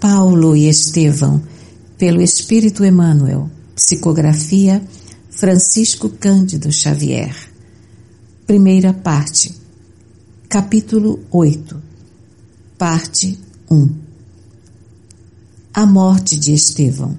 Paulo e Estevão, pelo Espírito Emmanuel. Psicografia Francisco Cândido Xavier. Primeira parte. Capítulo 8. Parte 1. A morte de Estevão.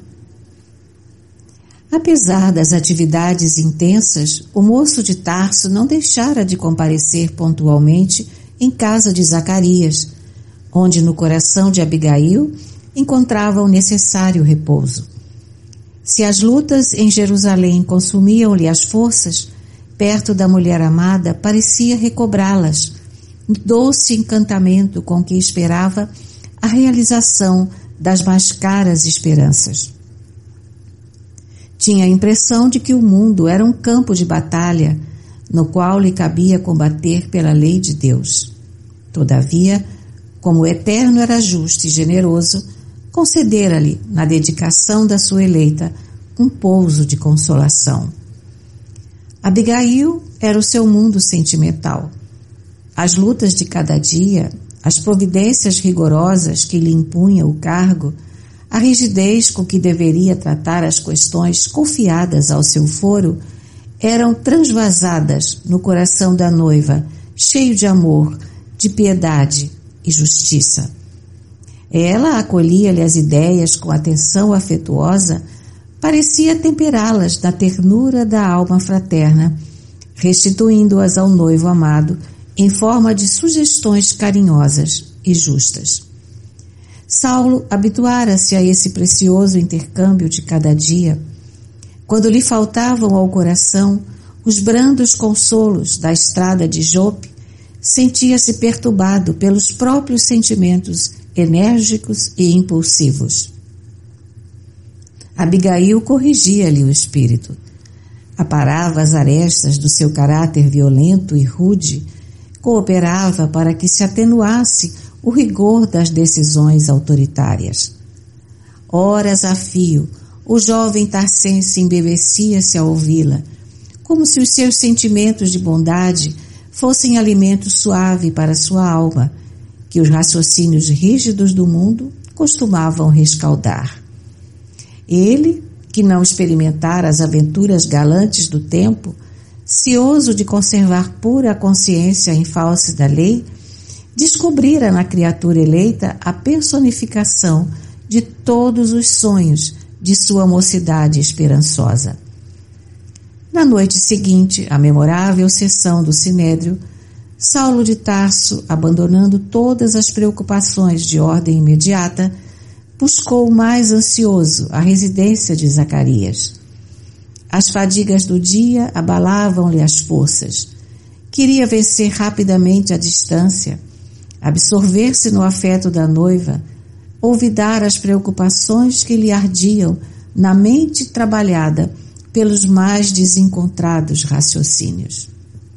Apesar das atividades intensas, o moço de Tarso não deixara de comparecer pontualmente em casa de Zacarias, onde no coração de Abigail encontrava o necessário repouso. Se as lutas em Jerusalém consumiam-lhe as forças, perto da mulher amada parecia recobrá-las, no doce encantamento com que esperava a realização das mais caras esperanças. Tinha a impressão de que o mundo era um campo de batalha, no qual lhe cabia combater pela lei de Deus. Todavia, como o Eterno era justo e generoso, concedera-lhe, na dedicação da sua eleita, um pouso de consolação. Abigail era o seu mundo sentimental. As lutas de cada dia, as providências rigorosas que lhe impunha o cargo, a rigidez com que deveria tratar as questões confiadas ao seu foro, eram transvasadas no coração da noiva, cheio de amor, de piedade e justiça. Ela acolhia-lhe as ideias com atenção afetuosa, parecia temperá-las na ternura da alma fraterna, restituindo-as ao noivo amado em forma de sugestões carinhosas e justas. Saulo habituara-se a esse precioso intercâmbio de cada dia. Quando lhe faltavam ao coração os brandos consolos da estrada de Jope, sentia-se perturbado pelos próprios sentimentos enérgicos e impulsivos. Abigail corrigia-lhe o espírito. Aparava as arestas do seu caráter violento e rude, cooperava para que se atenuasse o rigor das decisões autoritárias. Horas a fio, o jovem tarcense embebecia-se a ouvi-la, como se os seus sentimentos de bondade fossem alimento suave para sua alma, que os raciocínios rígidos do mundo costumavam rescaldar. Ele, que não experimentara as aventuras galantes do tempo, cioso de conservar pura a consciência em face da lei, descobrira na criatura eleita a personificação de todos os sonhos de sua mocidade esperançosa. Na noite seguinte, à memorável sessão do Sinédrio, Saulo de Tarso, abandonando todas as preocupações de ordem imediata, buscou mais ansioso a residência de Zacarias. As fadigas do dia abalavam-lhe as forças. Queria vencer rapidamente a distância, absorver-se no afeto da noiva, olvidar as preocupações que lhe ardiam na mente trabalhada pelos mais desencontrados raciocínios.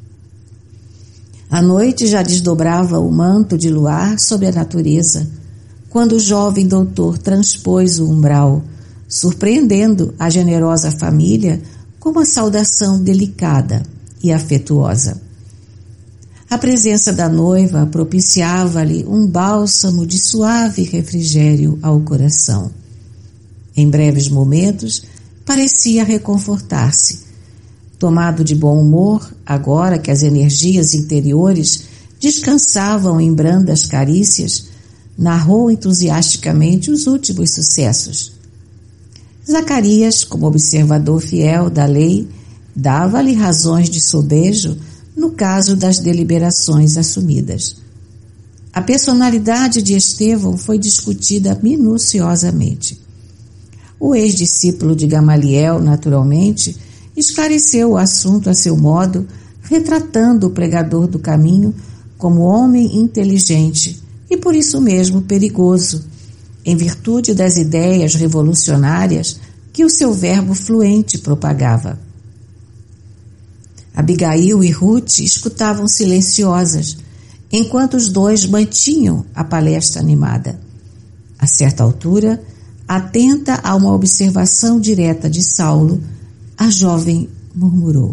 A noite já desdobrava o manto de luar sobre a natureza, quando o jovem doutor transpôs o umbral, surpreendendo a generosa família com uma saudação delicada e afetuosa. A presença da noiva propiciava-lhe um bálsamo de suave refrigério ao coração. Em breves momentos, parecia reconfortar-se. Tomado de bom humor, agora que as energias interiores descansavam em brandas carícias, narrou entusiasticamente os últimos sucessos. Zacarias, como observador fiel da lei, dava-lhe razões de sobejo no caso das deliberações assumidas. A personalidade de Estevão foi discutida minuciosamente. O ex-discípulo de Gamaliel, naturalmente, esclareceu o assunto a seu modo, retratando o pregador do caminho como homem inteligente e por isso mesmo perigoso, em virtude das ideias revolucionárias que o seu verbo fluente propagava. Abigail e Ruth escutavam silenciosas, enquanto os dois mantinham a palestra animada. A certa altura, atenta a uma observação direta de Saulo, a jovem murmurou: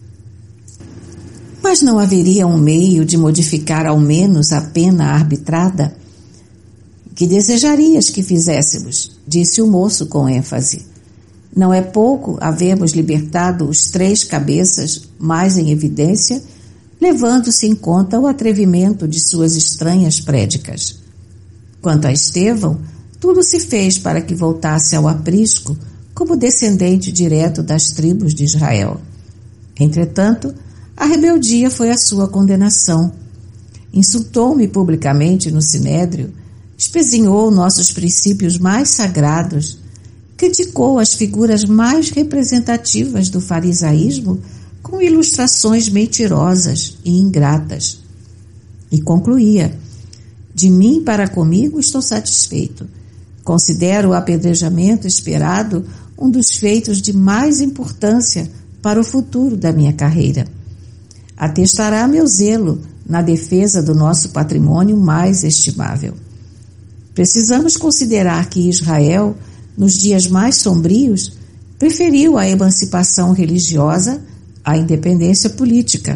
"Mas não haveria um meio de modificar ao menos a pena arbitrada? Que desejarias que fizéssemos? Disse o moço com ênfase. Não é pouco havermos libertado os 3 cabeças mais em evidência, levando-se em conta o atrevimento de suas estranhas prédicas. Quanto a Estevão, tudo se fez para que voltasse ao aprisco como descendente direto das tribos de Israel. Entretanto, a rebeldia foi a sua condenação. Insultou-me publicamente no sinédrio, espezinhou nossos princípios mais sagrados, criticou as figuras mais representativas do farisaísmo com ilustrações mentirosas e ingratas. E concluía: de mim para comigo estou satisfeito. Considero o apedrejamento esperado um dos feitos de mais importância para o futuro da minha carreira. Atestará meu zelo na defesa do nosso patrimônio mais estimável. Precisamos considerar que Israel, nos dias mais sombrios, preferiu a emancipação religiosa à independência política.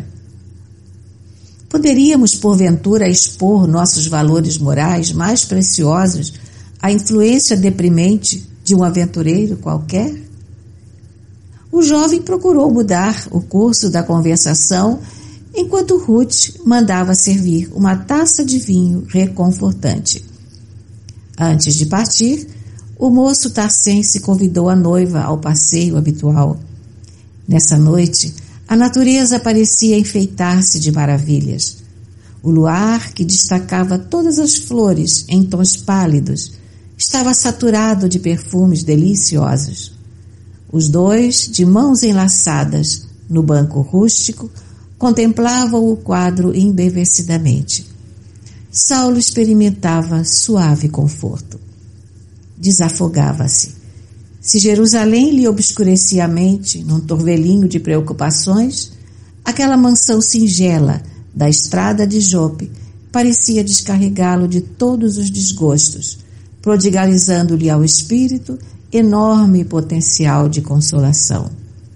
Poderíamos, porventura, expor nossos valores morais mais preciosos à influência deprimente de um aventureiro qualquer? O jovem procurou mudar o curso da conversação enquanto Ruth mandava servir uma taça de vinho reconfortante. Antes de partir, o moço tarcense convidou a noiva ao passeio habitual. Nessa noite, a natureza parecia enfeitar-se de maravilhas. O luar, que destacava todas as flores em tons pálidos, estava saturado de perfumes deliciosos. Os dois, de mãos enlaçadas, no banco rústico, contemplavam o quadro embevecidamente. Saulo experimentava suave conforto. Desafogava-se. Se Jerusalém lhe obscurecia a mente num torvelinho de preocupações, aquela mansão singela da estrada de Jope parecia descarregá-lo de todos os desgostos, prodigalizando-lhe ao espírito enorme potencial de consolação.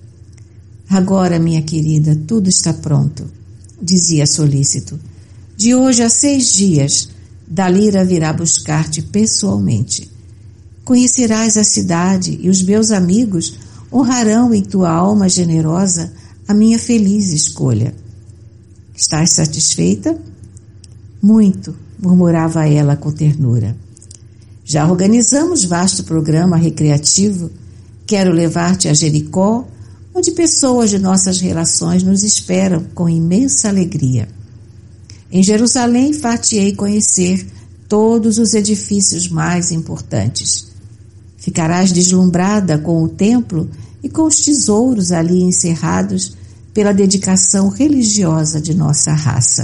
Agora, minha querida, tudo está pronto, dizia solícito. De hoje a 6 dias, Dalila virá buscar-te pessoalmente. Conhecerás a cidade e os meus amigos honrarão em tua alma generosa a minha feliz escolha. Estás satisfeita? Muito, murmurava ela com ternura. Já organizamos vasto programa recreativo. Quero levar-te a Jericó, onde pessoas de nossas relações nos esperam com imensa alegria. Em Jerusalém far-te-ei conhecer todos os edifícios mais importantes. Ficarás deslumbrada com o templo e com os tesouros ali encerrados pela dedicação religiosa de nossa raça.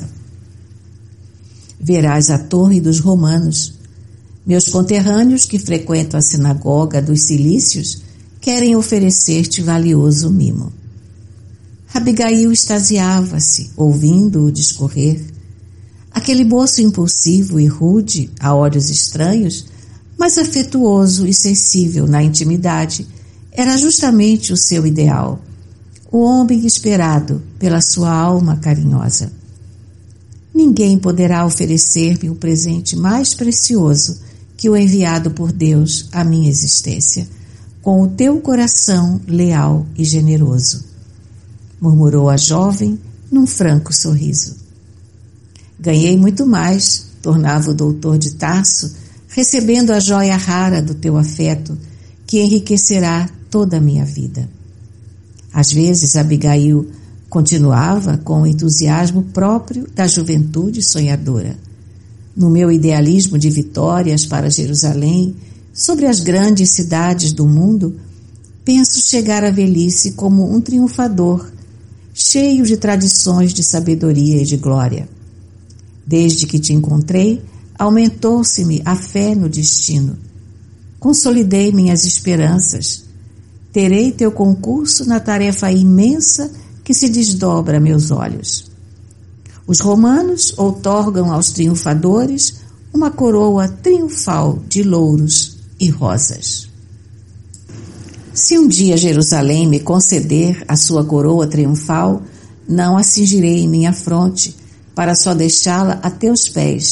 Verás a Torre dos Romanos. Meus conterrâneos que frequentam a sinagoga dos Cilícios querem oferecer-te valioso mimo. Abigail extasiava-se, ouvindo-o discorrer. Aquele moço impulsivo e rude, a olhos estranhos, mas afetuoso e sensível na intimidade, era justamente o seu ideal, o homem esperado pela sua alma carinhosa. Ninguém poderá oferecer-me um presente mais precioso que o enviado por Deus à minha existência, com o teu coração leal e generoso, murmurou a jovem num franco sorriso. Ganhei muito mais, tornava o doutor de Tarso, recebendo a joia rara do teu afeto, que enriquecerá toda a minha vida. Às vezes, Abigail continuava com o entusiasmo próprio da juventude sonhadora. No meu idealismo de vitórias para Jerusalém, sobre as grandes cidades do mundo, penso chegar à velhice como um triunfador, cheio de tradições de sabedoria e de glória. Desde que te encontrei, aumentou-se-me a fé no destino. Consolidei minhas esperanças. Terei teu concurso na tarefa imensa que se desdobra a meus olhos. Os romanos outorgam aos triunfadores uma coroa triunfal de louros e rosas. Se um dia Jerusalém me conceder a sua coroa triunfal, não a cingirei em minha fronte, para só deixá-la a teus pés,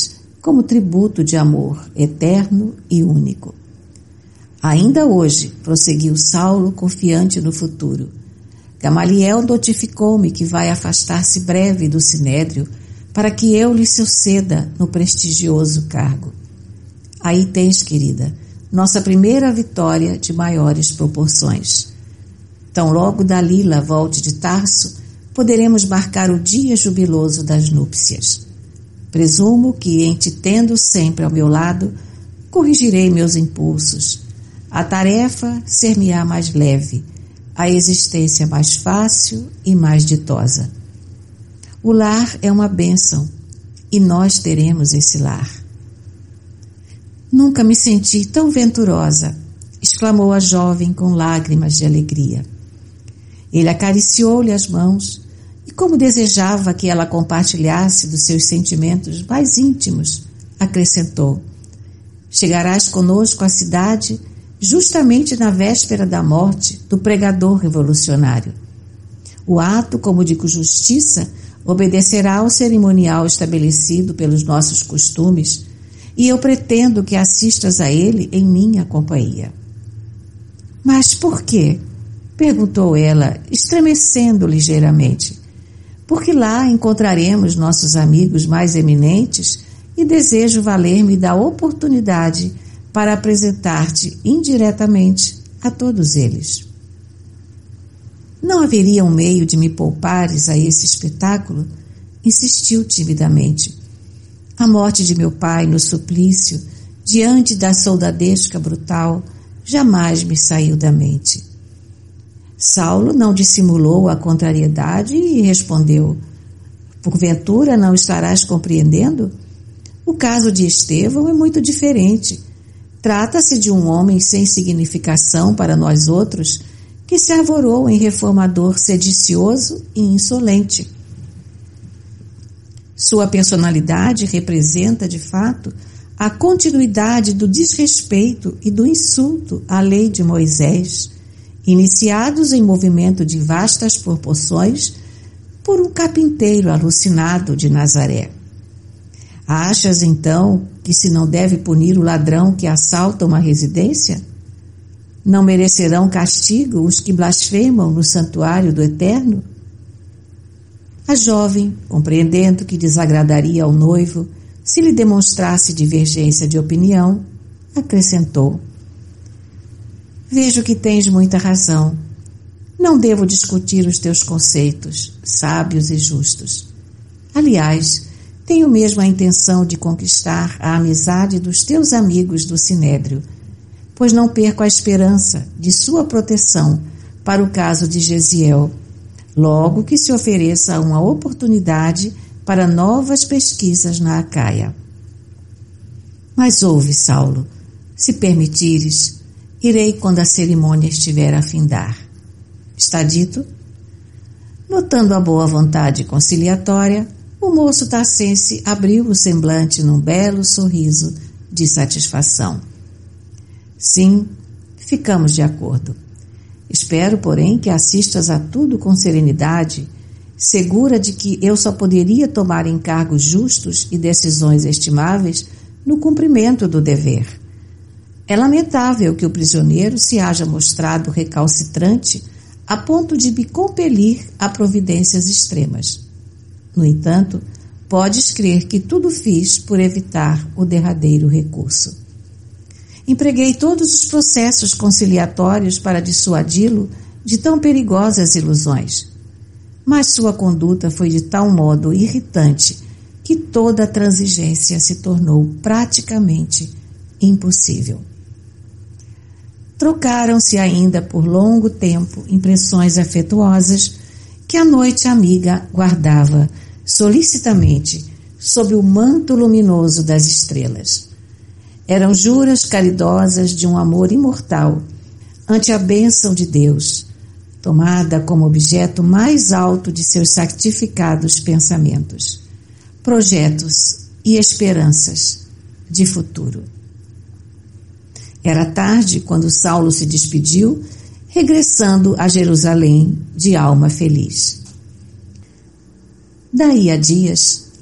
como tributo de amor eterno e único. Ainda hoje, prosseguiu Saulo, confiante no futuro, Gamaliel notificou-me que vai afastar-se breve do sinédrio para que eu lhe suceda no prestigioso cargo. Aí tens, querida, nossa primeira vitória de maiores proporções. Tão logo Dalila volte de Tarso, poderemos marcar o dia jubiloso das núpcias. Presumo que, em te tendo sempre ao meu lado, corrigirei meus impulsos. A tarefa ser-me-á mais leve, a existência mais fácil e mais ditosa. O lar é uma bênção e nós teremos esse lar. Nunca me senti tão venturosa, exclamou a jovem com lágrimas de alegria. Ele acariciou-lhe as mãos e, como desejava que ela compartilhasse dos seus sentimentos mais íntimos, acrescentou: chegarás conosco à cidade justamente na véspera da morte do pregador revolucionário. O ato, como digo justiça, obedecerá ao cerimonial estabelecido pelos nossos costumes e eu pretendo que assistas a ele em minha companhia. Mas por quê? Perguntou ela, estremecendo ligeiramente. Porque lá encontraremos nossos amigos mais eminentes e desejo valer-me da oportunidade para apresentar-te indiretamente a todos eles. Não haveria um meio de me poupares a esse espetáculo? Insistiu timidamente. A morte de meu pai no suplício, diante da soldadesca brutal, jamais me saiu da mente. Saulo não dissimulou a contrariedade e respondeu: porventura não estarás compreendendo? O caso de Estevão é muito diferente. Trata-se de um homem sem significação para nós outros, que se arvorou em reformador sedicioso e insolente. Sua personalidade representa, de fato, a continuidade do desrespeito e do insulto à lei de Moisés, iniciados em movimento de vastas proporções por um carpinteiro alucinado de Nazaré. Achas, então, que se não deve punir o ladrão que assalta uma residência? Não merecerão castigo os que blasfemam no santuário do Eterno? A jovem, compreendendo que desagradaria ao noivo se lhe demonstrasse divergência de opinião, acrescentou: vejo que tens muita razão. Não devo discutir os teus conceitos, sábios e justos. Aliás, tenho mesmo a intenção de conquistar a amizade dos teus amigos do Sinédrio, pois não perco a esperança de sua proteção para o caso de Gesiel, logo que se ofereça uma oportunidade para novas pesquisas na Acaia. Mas ouve, Saulo, se permitires, irei quando a cerimônia estiver a findar. Está dito? Notando a boa vontade conciliatória, o moço tarcense abriu o semblante num belo sorriso de satisfação. Sim, ficamos de acordo. Espero, porém, que assistas a tudo com serenidade, segura de que eu só poderia tomar encargos justos e decisões estimáveis no cumprimento do dever. É lamentável que o prisioneiro se haja mostrado recalcitrante a ponto de me compelir a providências extremas. No entanto, podes crer que tudo fiz por evitar o derradeiro recurso. Empreguei todos os processos conciliatórios para dissuadi-lo de tão perigosas ilusões. Mas sua conduta foi de tal modo irritante que toda a transigência se tornou praticamente impossível. Trocaram-se ainda por longo tempo impressões afetuosas que a noite amiga guardava solicitamente sob o manto luminoso das estrelas. Eram juras caridosas de um amor imortal ante a bênção de Deus, tomada como objeto mais alto de seus santificados pensamentos, projetos e esperanças de futuro. Era tarde quando Saulo se despediu, regressando a Jerusalém de alma feliz. Daí a dias,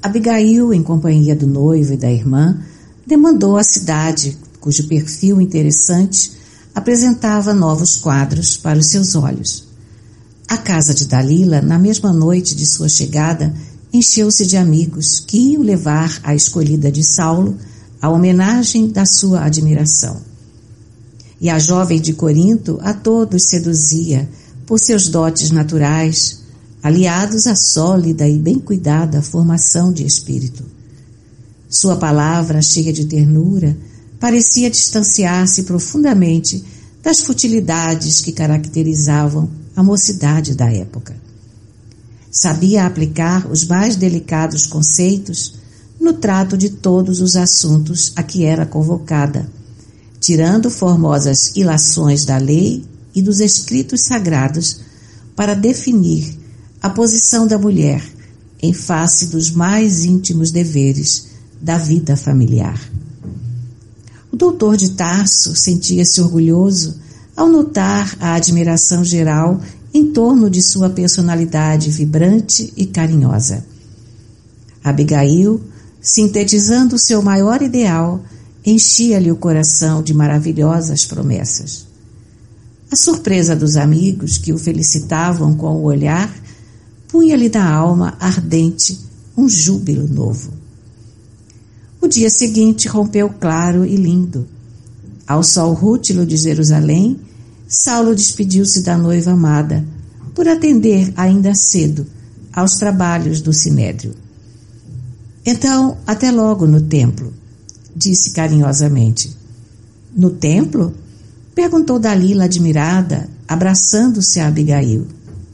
Abigail, em companhia do noivo e da irmã, demandou a cidade, cujo perfil interessante apresentava novos quadros para os seus olhos. A casa de Dalila, na mesma noite de sua chegada, encheu-se de amigos que iam levar a escolhida de Saulo a homenagem da sua admiração. E a jovem de Corinto a todos seduzia por seus dotes naturais, aliados à sólida e bem cuidada formação de espírito. Sua palavra, cheia de ternura, parecia distanciar-se profundamente das futilidades que caracterizavam a mocidade da época. Sabia aplicar os mais delicados conceitos no trato de todos os assuntos a que era convocada, tirando formosas ilações da lei e dos escritos sagrados para definir a posição da mulher em face dos mais íntimos deveres da vida familiar. O doutor de Tarso sentia-se orgulhoso ao notar a admiração geral em torno de sua personalidade vibrante e carinhosa. Abigail, sintetizando seu maior ideal, enchia-lhe o coração de maravilhosas promessas. A surpresa dos amigos que o felicitavam com o olhar punha-lhe na alma ardente um júbilo novo. O dia seguinte rompeu claro e lindo. Ao sol rútilo de Jerusalém, Saulo despediu-se da noiva amada, por atender ainda cedo aos trabalhos do sinédrio. Então, até logo no templo, disse carinhosamente. No templo? Perguntou Dalila admirada, abraçando-se a Abigail.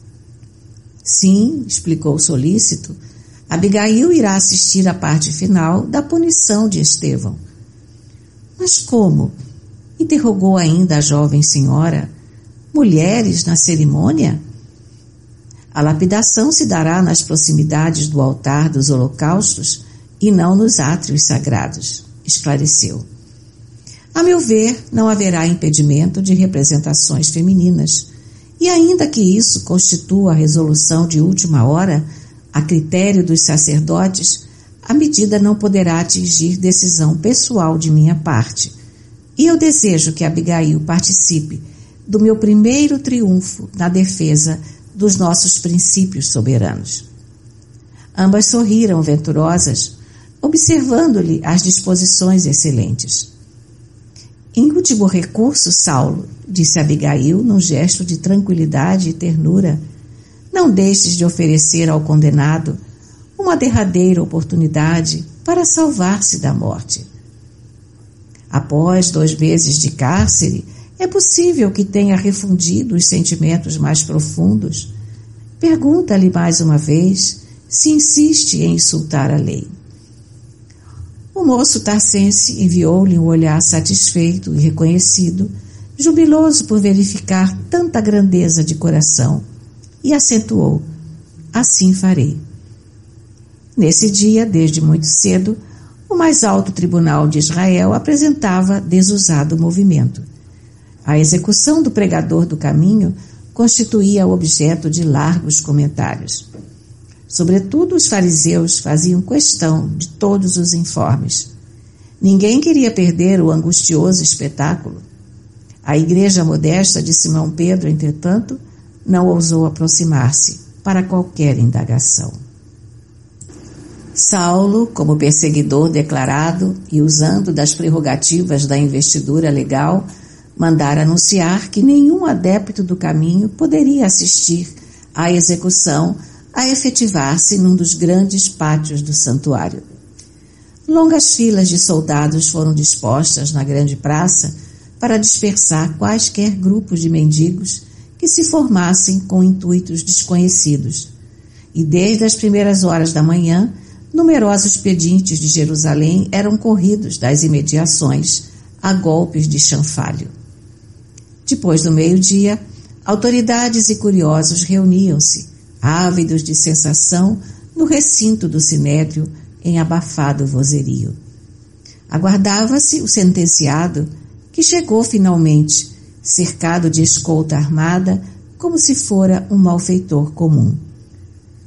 Sim, explicou solícito, Abigail irá assistir à parte final da punição de Estevão. Mas como? Interrogou ainda a jovem senhora. Mulheres na cerimônia? A lapidação se dará nas proximidades do altar dos holocaustos e não nos átrios sagrados, esclareceu. A meu ver, não haverá impedimento de representações femininas, e ainda que isso constitua a resolução de última hora, a critério dos sacerdotes, a medida não poderá atingir decisão pessoal de minha parte, e eu desejo que Abigail participe do meu primeiro triunfo na defesa dos nossos princípios soberanos. Ambas sorriram venturosas, observando-lhe as disposições excelentes. Em último recurso, Saulo, disse Abigail num gesto de tranquilidade e ternura, não deixes de oferecer ao condenado uma derradeira oportunidade para salvar-se da morte. Após 2 meses de cárcere, é possível que tenha refundido os sentimentos mais profundos. Pergunta-lhe mais uma vez se insiste em insultar a lei. O moço tarcense enviou-lhe um olhar satisfeito e reconhecido, jubiloso por verificar tanta grandeza de coração, e acentuou: assim farei. Nesse dia, desde muito cedo, o mais alto tribunal de Israel apresentava desusado movimento. A execução do pregador do caminho constituía objeto de largos comentários. Sobretudo os fariseus faziam questão de todos os informes. Ninguém queria perder o angustioso espetáculo. A igreja modesta de Simão Pedro, entretanto, não ousou aproximar-se para qualquer indagação. Saulo, como perseguidor declarado e usando das prerrogativas da investidura legal, mandara anunciar que nenhum adepto do caminho poderia assistir à execução a efetivar-se num dos grandes pátios do santuário. Longas filas de soldados foram dispostas na grande praça para dispersar quaisquer grupos de mendigos que se formassem com intuitos desconhecidos. E desde as primeiras horas da manhã, numerosos pedintes de Jerusalém eram corridos das imediações a golpes de chanfalho. Depois do meio-dia, autoridades e curiosos reuniam-se, ávidos de sensação, no recinto do sinédrio em abafado vozerio. Aguardava-se o sentenciado, que chegou finalmente, cercado de escolta armada, como se fora um malfeitor comum.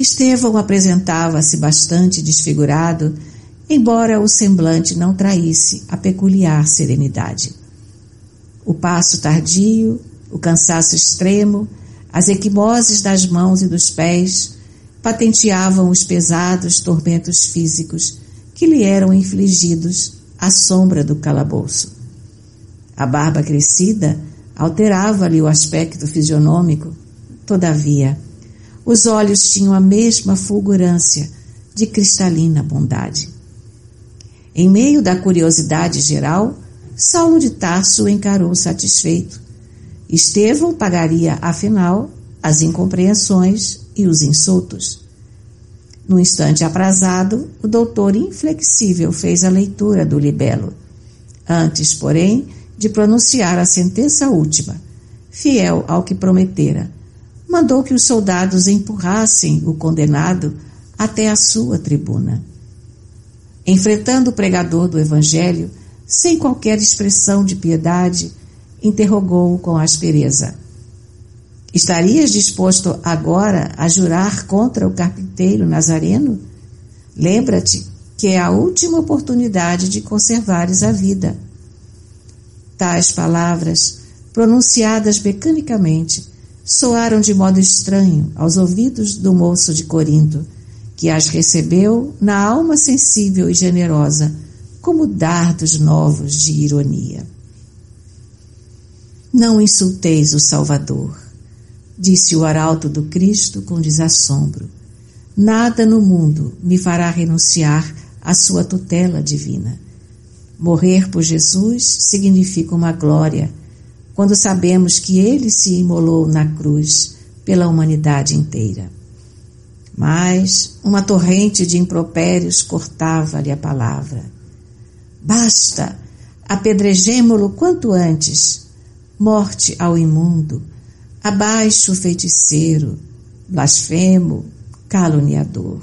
Estevão apresentava-se bastante desfigurado, embora o semblante não traísse a peculiar serenidade. O passo tardio, o cansaço extremo, as equimoses das mãos e dos pés patenteavam os pesados tormentos físicos que lhe eram infligidos à sombra do calabouço. A barba crescida alterava-lhe o aspecto fisionômico. Todavia, os olhos tinham a mesma fulgurância de cristalina bondade. Em meio da curiosidade geral, Saulo de Tarso o encarou satisfeito. Estevão pagaria, afinal, as incompreensões e os insultos. No instante aprazado, o doutor inflexível fez a leitura do libelo. Antes, porém, de pronunciar a sentença última, fiel ao que prometera, mandou que os soldados empurrassem o condenado até a sua tribuna. Enfrentando o pregador do Evangelho, sem qualquer expressão de piedade, interrogou-o com aspereza. Estarias disposto agora a jurar contra o carpinteiro Nazareno? Lembra-te que é a última oportunidade de conservares a vida. Tais palavras, pronunciadas mecanicamente, soaram de modo estranho aos ouvidos do moço de Corinto, que as recebeu na alma sensível e generosa, como dardos novos de ironia. Não insulteis o Salvador, disse o arauto do Cristo com desassombro. Nada no mundo me fará renunciar à sua tutela divina. Morrer por Jesus significa uma glória, quando sabemos que ele se imolou na cruz pela humanidade inteira. Mas uma torrente de impropérios cortava-lhe a palavra. Basta, apedrejemo-lo quanto antes. Morte ao imundo, abaixo o feiticeiro, blasfemo, caluniador.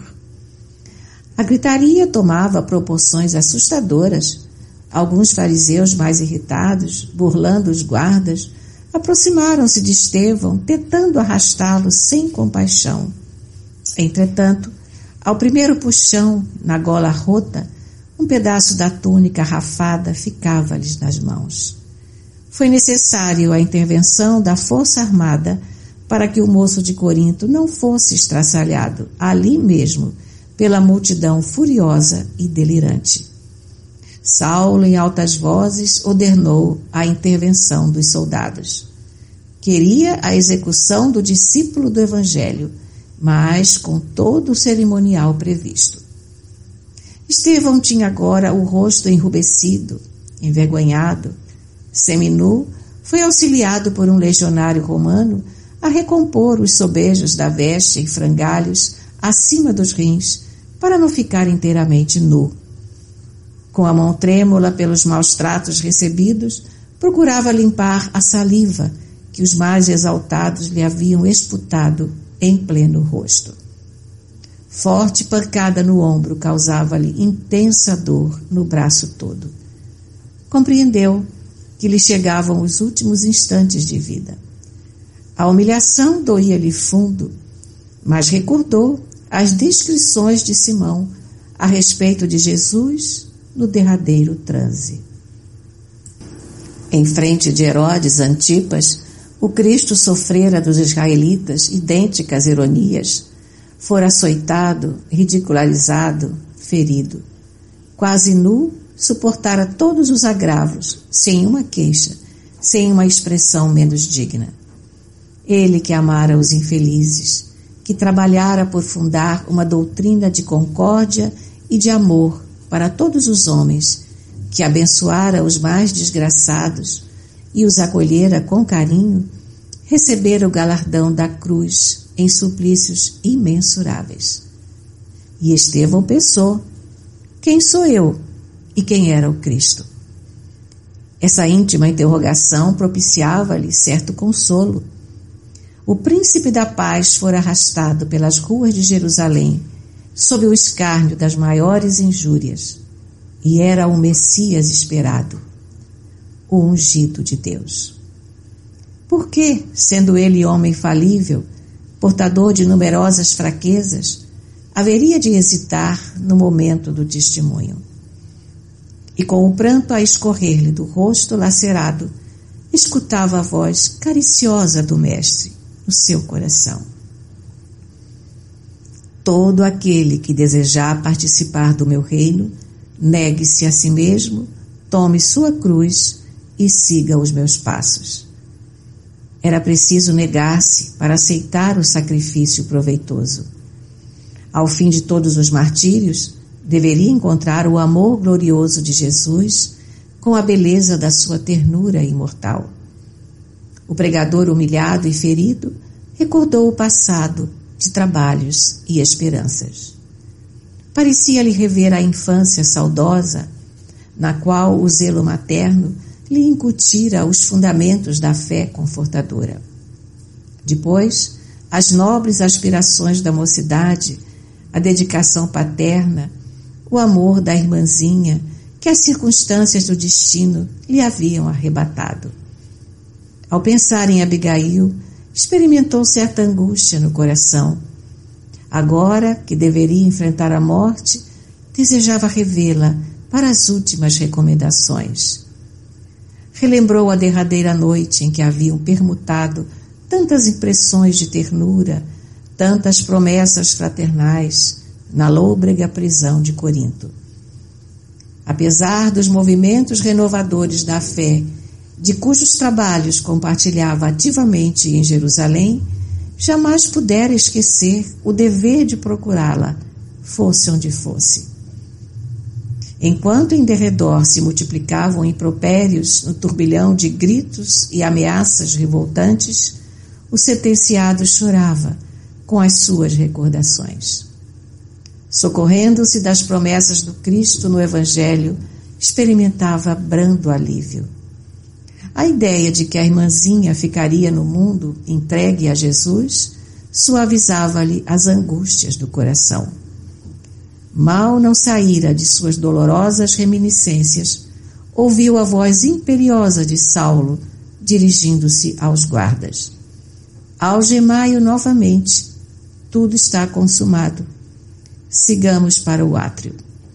A gritaria tomava proporções assustadoras. Alguns fariseus mais irritados, burlando os guardas, aproximaram-se de Estevão, tentando arrastá-lo sem compaixão. Entretanto, ao primeiro puxão na gola rota, um pedaço da túnica rafada ficava-lhes nas mãos. Foi necessário a intervenção da força armada para que o moço de Corinto não fosse estraçalhado ali mesmo pela multidão furiosa e delirante. Saulo, em altas vozes, ordenou a intervenção dos soldados. Queria a execução do discípulo do Evangelho, mas com todo o cerimonial previsto. Estevão tinha agora o rosto enrubescido, envergonhado. Seminu, foi auxiliado por um legionário romano a recompor os sobejos da veste em frangalhos acima dos rins, para não ficar inteiramente nu. Com a mão trêmula pelos maus tratos recebidos, procurava limpar a saliva que os mais exaltados lhe haviam esputado em pleno rosto. Forte pancada no ombro causava-lhe intensa dor no braço todo. Compreendeu que lhe chegavam os últimos instantes de vida. A humilhação doía-lhe fundo, mas recordou as descrições de Simão a respeito de Jesus no derradeiro transe. Em frente de Herodes Antipas, o Cristo sofrera dos israelitas idênticas ironias. Fora açoitado, ridicularizado, ferido. Quase nu, suportara todos os agravos, sem uma queixa, sem uma expressão menos digna. Ele que amara os infelizes, que trabalhara por fundar uma doutrina de concórdia e de amor para todos os homens, que abençoara os mais desgraçados e os acolhera com carinho, recebera o galardão da cruz em suplícios imensuráveis. E Estevão pensou: quem sou eu e quem era o Cristo? Essa íntima interrogação propiciava-lhe certo consolo. O príncipe da paz fora arrastado pelas ruas de Jerusalém, sob o escárnio das maiores injúrias, e era o Messias esperado, o ungido de Deus. Por que, sendo ele homem falível, portador de numerosas fraquezas, haveria de hesitar no momento do testemunho. E com o pranto a escorrer-lhe do rosto lacerado, escutava a voz cariciosa do Mestre no seu coração. Todo aquele que desejar participar do meu reino, negue-se a si mesmo, tome sua cruz e siga os meus passos. Era preciso negar-se para aceitar o sacrifício proveitoso. Ao fim de todos os martírios, deveria encontrar o amor glorioso de Jesus com a beleza da sua ternura imortal. O pregador humilhado e ferido recordou o passado de trabalhos e esperanças. Parecia-lhe rever a infância saudosa, na qual o zelo materno lhe incutira os fundamentos da fé confortadora. Depois, as nobres aspirações da mocidade, a dedicação paterna, o amor da irmãzinha que as circunstâncias do destino lhe haviam arrebatado. Ao pensar em Abigail, experimentou certa angústia no coração. Agora que deveria enfrentar a morte, desejava revê-la para as últimas recomendações. Relembrou a derradeira noite em que haviam permutado tantas impressões de ternura, tantas promessas fraternais na lôbrega prisão de Corinto. Apesar dos movimentos renovadores da fé, de cujos trabalhos compartilhava ativamente em Jerusalém, jamais pudera esquecer o dever de procurá-la, fosse onde fosse. Enquanto em derredor se multiplicavam impropérios no turbilhão de gritos e ameaças revoltantes, o sentenciado chorava com as suas recordações. Socorrendo-se das promessas do Cristo no Evangelho, experimentava brando alívio. A ideia de que a irmãzinha ficaria no mundo entregue a Jesus suavizava-lhe as angústias do coração. Mal não saíra de suas dolorosas reminiscências, ouviu a voz imperiosa de Saulo, dirigindo-se aos guardas. Algemai-o novamente, tudo está consumado. Sigamos para o átrio.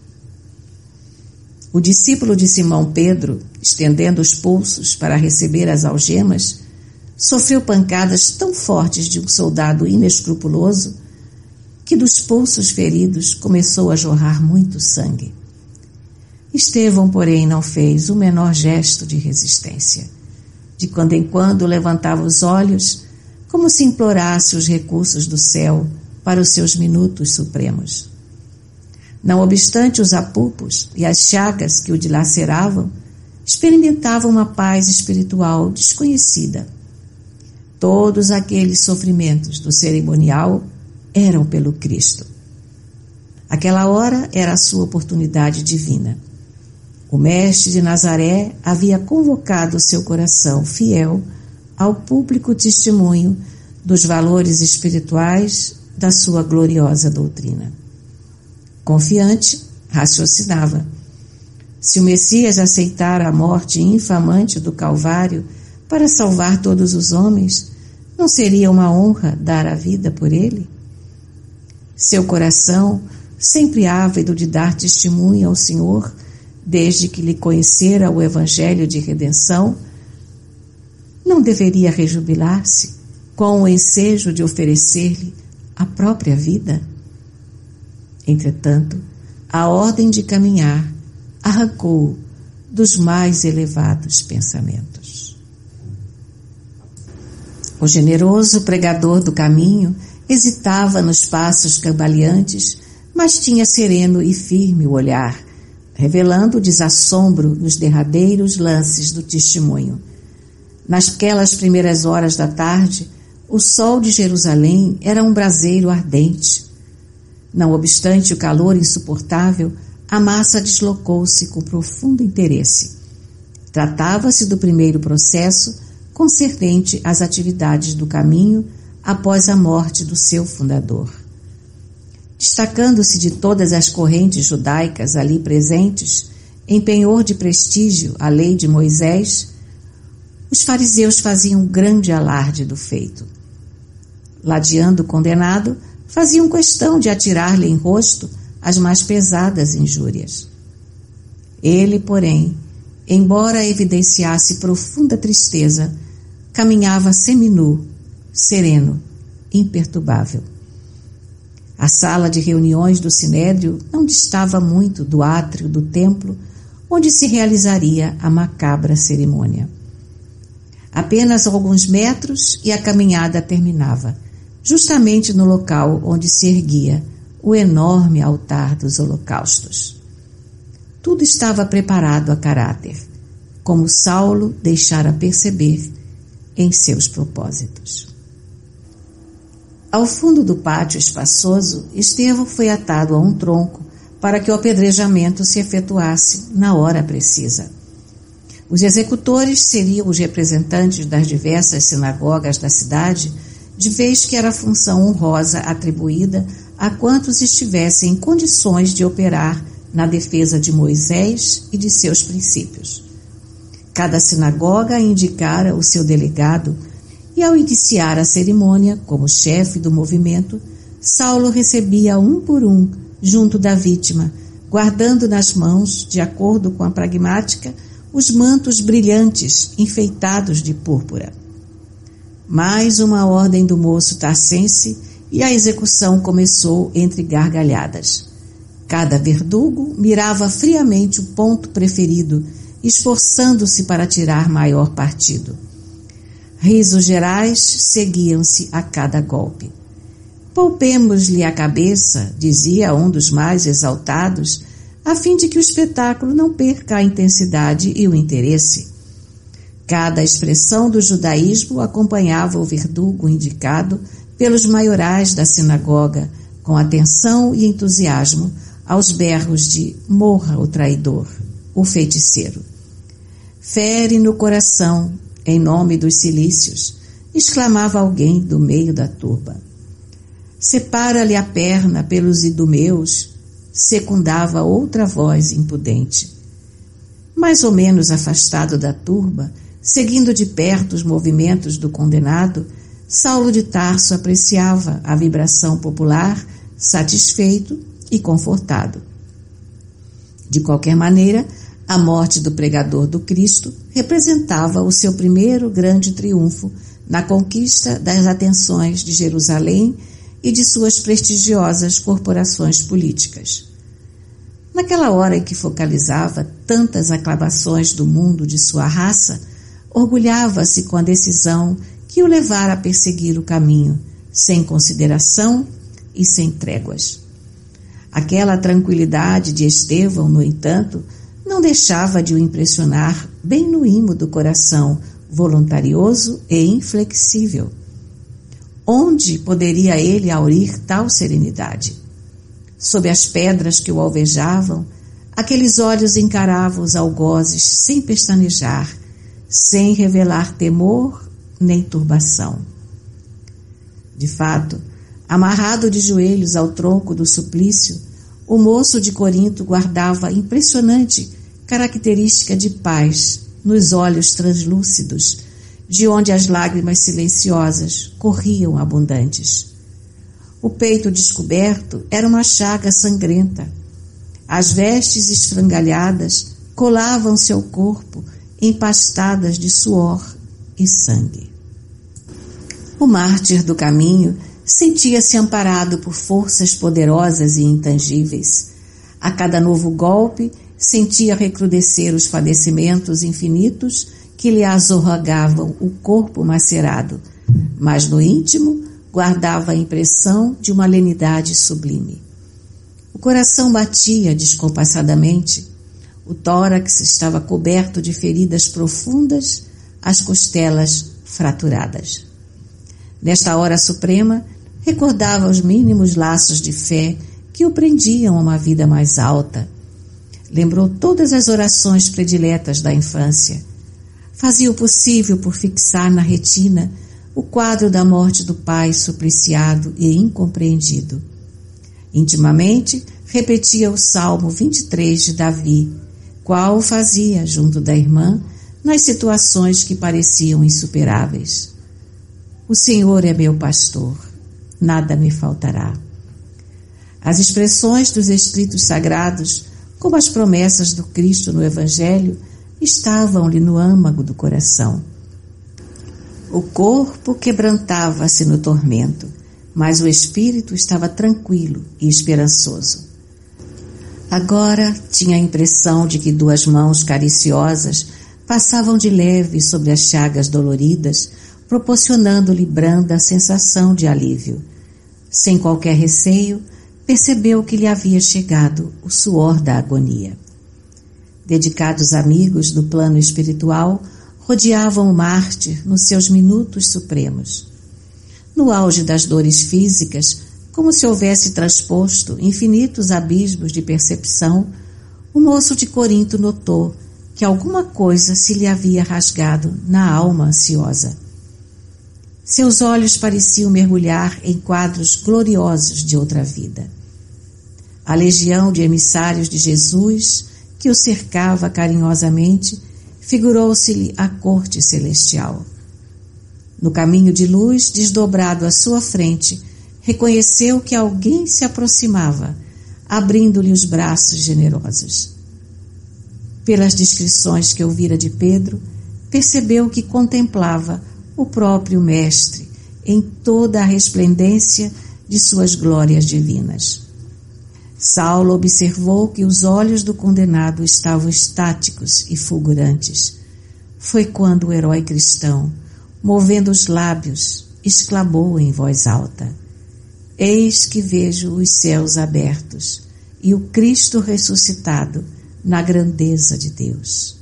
O discípulo de Simão Pedro, estendendo os pulsos para receber as algemas, sofreu pancadas tão fortes de um soldado inescrupuloso que dos pulsos feridos começou a jorrar muito sangue. Estevão, porém, não fez o menor gesto de resistência. De quando em quando levantava os olhos, como se implorasse os recursos do céu para os seus minutos supremos. Não obstante os apupos e as chagas que o dilaceravam, experimentava uma paz espiritual desconhecida. Todos aqueles sofrimentos do cerimonial eram pelo Cristo. Aquela hora era a sua oportunidade divina. O Mestre de Nazaré havia convocado seu coração fiel ao público testemunho dos valores espirituais da sua gloriosa doutrina. Confiante, raciocinava: se o Messias aceitara a morte infamante do Calvário para salvar todos os homens, não seria uma honra dar a vida por ele? Seu coração, sempre ávido de dar testemunho ao Senhor, desde que lhe conhecera o Evangelho de redenção, não deveria rejubilar-se com o ensejo de oferecer-lhe a própria vida? Entretanto, a ordem de caminhar arrancou-o dos mais elevados pensamentos. O generoso pregador do caminho hesitava nos passos cambaleantes, mas tinha sereno e firme o olhar, revelando desassombro nos derradeiros lances do testemunho. Nasquelas primeiras horas da tarde, o sol de Jerusalém era um braseiro ardente. Não obstante o calor insuportável, a massa deslocou-se com profundo interesse. Tratava-se do primeiro processo concernente às atividades do caminho após a morte do seu fundador. Destacando-se de todas as correntes judaicas ali presentes, em penhor de prestígio à lei de Moisés, os fariseus faziam grande alarde do feito. Ladeando o condenado, faziam questão de atirar-lhe em rosto as mais pesadas injúrias. Ele, porém, embora evidenciasse profunda tristeza, caminhava seminu, sereno, imperturbável. A sala de reuniões do Sinédrio não distava muito do átrio do templo, onde se realizaria a macabra cerimônia. Apenas alguns metros e a caminhada terminava, justamente no local onde se erguia o enorme altar dos holocaustos. Tudo estava preparado a caráter, como Saulo deixara perceber em seus propósitos. Ao fundo do pátio espaçoso, Estevão foi atado a um tronco para que o apedrejamento se efetuasse na hora precisa. Os executores seriam os representantes das diversas sinagogas da cidade, de vez que era função honrosa atribuída a quantos estivessem em condições de operar na defesa de Moisés e de seus princípios. Cada sinagoga indicara o seu delegado e, ao iniciar a cerimônia, como chefe do movimento, Saulo recebia um por um, junto da vítima, guardando nas mãos, de acordo com a pragmática, os mantos brilhantes, enfeitados de púrpura. Mais uma ordem do moço tarcense e a execução começou entre gargalhadas. Cada verdugo mirava friamente o ponto preferido, esforçando-se para tirar maior partido. Risos gerais seguiam-se a cada golpe. Poupemos-lhe a cabeça, dizia um dos mais exaltados, a fim de que o espetáculo não perca a intensidade e o interesse. Cada expressão do judaísmo acompanhava o verdugo indicado pelos maiorais da sinagoga, com atenção e entusiasmo, aos berros de "morra o traidor, o feiticeiro". "Fere no coração, em nome dos cilícios", exclamava alguém do meio da turba. "Separa-lhe a perna pelos idumeus", secundava outra voz impudente. Mais ou menos afastado da turba, seguindo de perto os movimentos do condenado, Saulo de Tarso apreciava a vibração popular, satisfeito e confortado. De qualquer maneira, a morte do pregador do Cristo representava o seu primeiro grande triunfo na conquista das atenções de Jerusalém e de suas prestigiosas corporações políticas. Naquela hora em que focalizava tantas aclamações do mundo de sua raça, orgulhava-se com a decisão que o levara a perseguir o caminho, sem consideração e sem tréguas. Aquela tranquilidade de Estevão, no entanto, não deixava de o impressionar bem no imo do coração, voluntarioso e inflexível. Onde poderia ele aurir tal serenidade? Sob as pedras que o alvejavam, aqueles olhos encaravam os algozes sem pestanejar, sem revelar temor nem turbação. De fato, amarrado de joelhos ao tronco do suplício, o moço de Corinto guardava impressionante característica de paz nos olhos translúcidos, de onde as lágrimas silenciosas corriam abundantes. O peito descoberto era uma chaga sangrenta. As vestes esfrangalhadas colavam-se ao corpo, empastadas de suor e sangue. O mártir do caminho sentia-se amparado por forças poderosas e intangíveis. A cada novo golpe, sentia recrudescer os padecimentos infinitos que lhe azorragavam o corpo macerado, mas no íntimo guardava a impressão de uma lenidade sublime. O coração batia descompassadamente, o tórax estava coberto de feridas profundas, as costelas fraturadas. Nesta hora suprema, recordava os mínimos laços de fé que o prendiam a uma vida mais alta. Lembrou todas as orações prediletas da infância. Fazia o possível por fixar na retina o quadro da morte do pai supliciado e incompreendido. Intimamente, repetia o Salmo 23 de Davi, qual fazia junto da irmã nas situações que pareciam insuperáveis. O Senhor é meu pastor, nada me faltará. As expressões dos escritos sagrados, como as promessas do Cristo no Evangelho, estavam-lhe no âmago do coração. O corpo quebrantava-se no tormento, mas o espírito estava tranquilo e esperançoso. Agora tinha a impressão de que duas mãos cariciosas passavam de leve sobre as chagas doloridas, proporcionando-lhe branda sensação de alívio. Sem qualquer receio, percebeu que lhe havia chegado o suor da agonia. Dedicados amigos do plano espiritual rodeavam o mártir nos seus minutos supremos. No auge das dores físicas, como se houvesse transposto infinitos abismos de percepção, o moço de Corinto notou que alguma coisa se lhe havia rasgado na alma ansiosa. Seus olhos pareciam mergulhar em quadros gloriosos de outra vida. A legião de emissários de Jesus, que o cercava carinhosamente, figurou-se-lhe a corte celestial. No caminho de luz desdobrado à sua frente, reconheceu que alguém se aproximava, abrindo-lhe os braços generosos. Pelas descrições que ouvira de Pedro, percebeu que contemplava o próprio Mestre em toda a resplendência de suas glórias divinas. Saulo observou que os olhos do condenado estavam estáticos e fulgurantes. Foi quando o herói cristão, movendo os lábios, exclamou em voz alta: Eis que vejo os céus abertos e o Cristo ressuscitado na grandeza de Deus.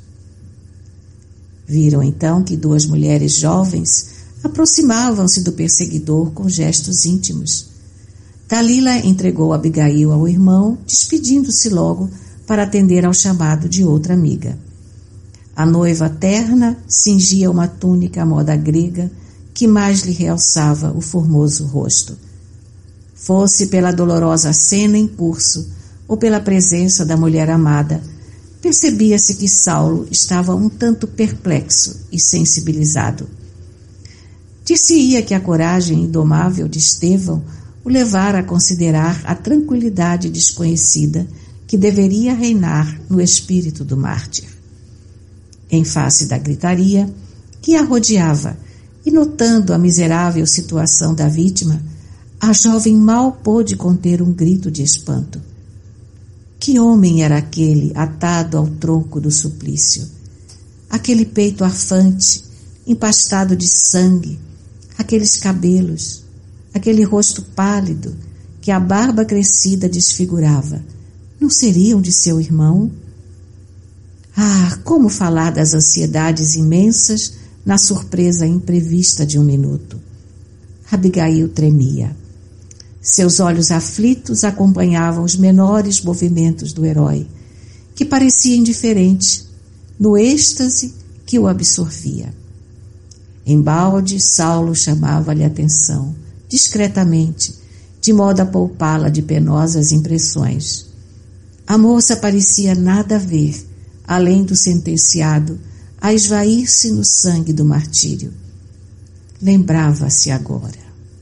Viram então que duas mulheres jovens aproximavam-se do perseguidor com gestos íntimos. Dalila entregou Abigail ao irmão, despedindo-se logo para atender ao chamado de outra amiga. A noiva terna cingia uma túnica à moda grega que mais lhe realçava o formoso rosto. Fosse pela dolorosa cena em curso ou pela presença da mulher amada, percebia-se que Saulo estava um tanto perplexo e sensibilizado. Dir-se-ia que a coragem indomável de Estevão o levara a considerar a tranquilidade desconhecida que deveria reinar no espírito do mártir. Em face da gritaria que a rodeava e notando a miserável situação da vítima, a jovem mal pôde conter um grito de espanto. Que homem era aquele atado ao tronco do suplício? Aquele peito arfante, empastado de sangue, aqueles cabelos, aquele rosto pálido que a barba crescida desfigurava, não seriam de seu irmão? Ah, como falar das ansiedades imensas na surpresa imprevista de um minuto. Abigail tremia. Seus olhos aflitos acompanhavam os menores movimentos do herói, que parecia indiferente, no êxtase que o absorvia. Embalde, Saulo chamava-lhe a atenção, discretamente, de modo a poupá-la de penosas impressões. A moça parecia nada ver, além do sentenciado a esvair-se no sangue do martírio. Lembrava-se agora.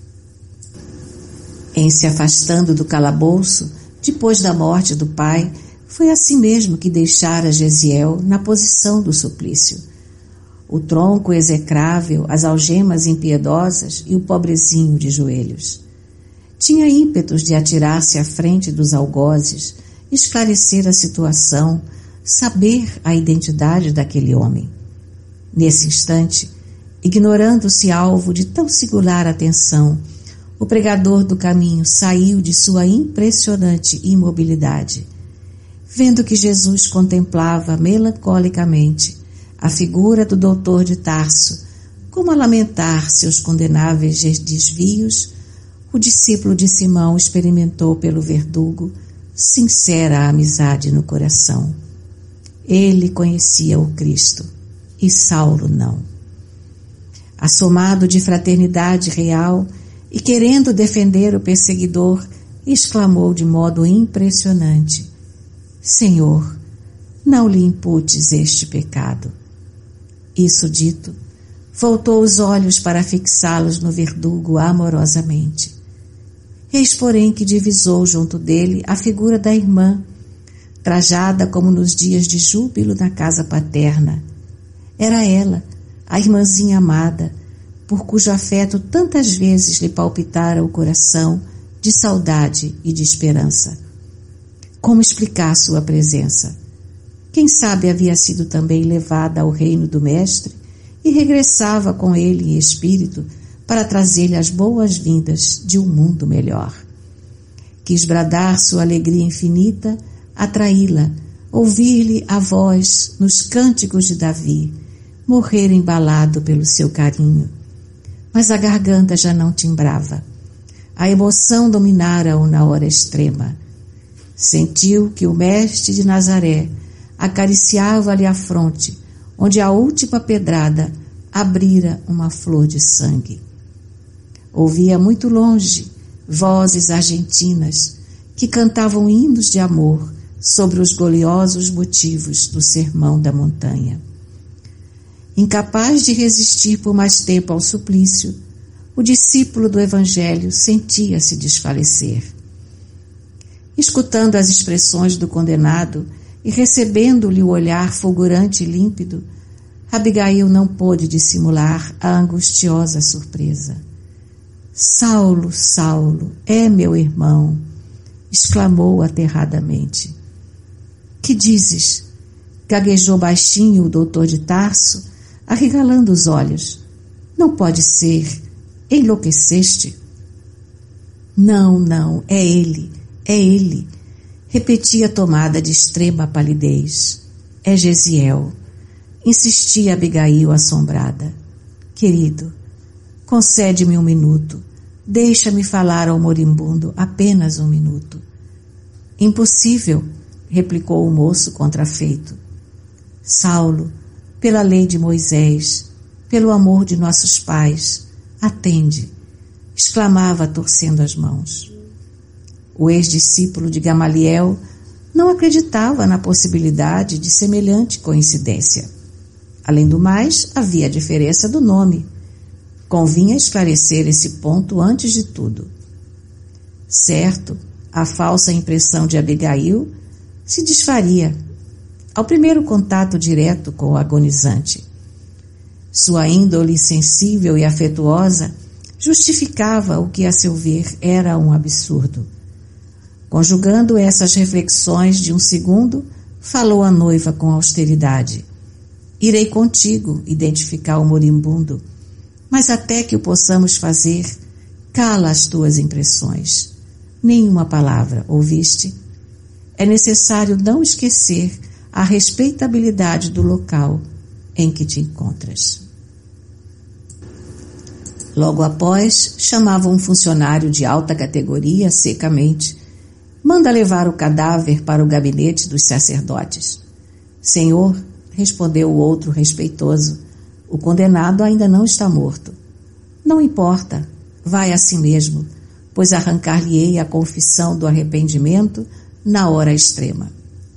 Em se afastando do calabouço, depois da morte do pai, foi assim mesmo que deixara Gesiel na posição do suplício. O tronco execrável, as algemas impiedosas e o pobrezinho de joelhos. Tinha ímpetos de atirar-se à frente dos algozes, esclarecer a situação, saber a identidade daquele homem. Nesse instante, ignorando-se alvo de tão singular atenção, o pregador do caminho saiu de sua impressionante imobilidade. Vendo que Jesus contemplava melancolicamente a figura do doutor de Tarso, como a lamentar seus condenáveis desvios, o discípulo de Simão experimentou pelo verdugo sincera amizade no coração. Ele conhecia o Cristo, e Saulo não. Assomado de fraternidade real e querendo defender o perseguidor, exclamou de modo impressionante: Senhor, não lhe imputes este pecado. Isso dito, voltou os olhos para fixá-los no verdugo amorosamente. Eis, porém, que divisou junto dele a figura da irmã, trajada como nos dias de júbilo na casa paterna. Era ela, a irmãzinha amada, por cujo afeto tantas vezes lhe palpitara o coração de saudade e de esperança. Como explicar sua presença? Quem sabe havia sido também levada ao reino do Mestre e regressava com ele em espírito para trazer-lhe as boas-vindas de um mundo melhor. Quis bradar sua alegria infinita, atraí-la, ouvir-lhe a voz nos cânticos de Davi, morrer embalado pelo seu carinho. Mas a garganta já não timbrava. A emoção dominara-o na hora extrema. Sentiu que o mestre de Nazaré acariciava-lhe a fronte, onde a última pedrada abrira uma flor de sangue. Ouvia muito longe vozes argentinas que cantavam hinos de amor sobre os gloriosos motivos do sermão da montanha. Incapaz de resistir por mais tempo ao suplício, o discípulo do Evangelho sentia-se desfalecer. Escutando as expressões do condenado e recebendo-lhe o olhar fulgurante e límpido, Abigail não pôde dissimular a angustiosa surpresa. Saulo, Saulo, é meu irmão, exclamou aterradamente. Que dizes? Gaguejou baixinho o doutor de Tarso, arregalando os olhos. Não pode ser, enlouqueceste? Não, é ele, repetia tomada de extrema palidez. É Gesiel, insistia Abigail assombrada. Querido, concede-me um minuto, deixa-me falar ao moribundo apenas um minuto. Impossível, replicou o moço contrafeito. Saulo, pela lei de Moisés, pelo amor de nossos pais, atende, exclamava torcendo as mãos. O ex-discípulo de Gamaliel não acreditava na possibilidade de semelhante coincidência. Além do mais, havia a diferença do nome. Convinha esclarecer esse ponto antes de tudo. Certo, a falsa impressão de Abigail se desfaria ao primeiro contato direto com o agonizante. Sua índole sensível e afetuosa justificava o que, a seu ver, era um absurdo. Conjugando essas reflexões de um segundo, falou a noiva com austeridade. Irei contigo identificar o moribundo, mas até que o possamos fazer, cala as tuas impressões. Nenhuma palavra, ouviste? É necessário não esquecer a respeitabilidade do local em que te encontras. Logo após, chamava um funcionário de alta categoria secamente. Manda levar o cadáver para o gabinete dos sacerdotes. Senhor, respondeu o outro respeitoso, o condenado ainda não está morto. Não importa, vai assim mesmo, pois arrancar-lhe-ei a confissão do arrependimento na hora extrema.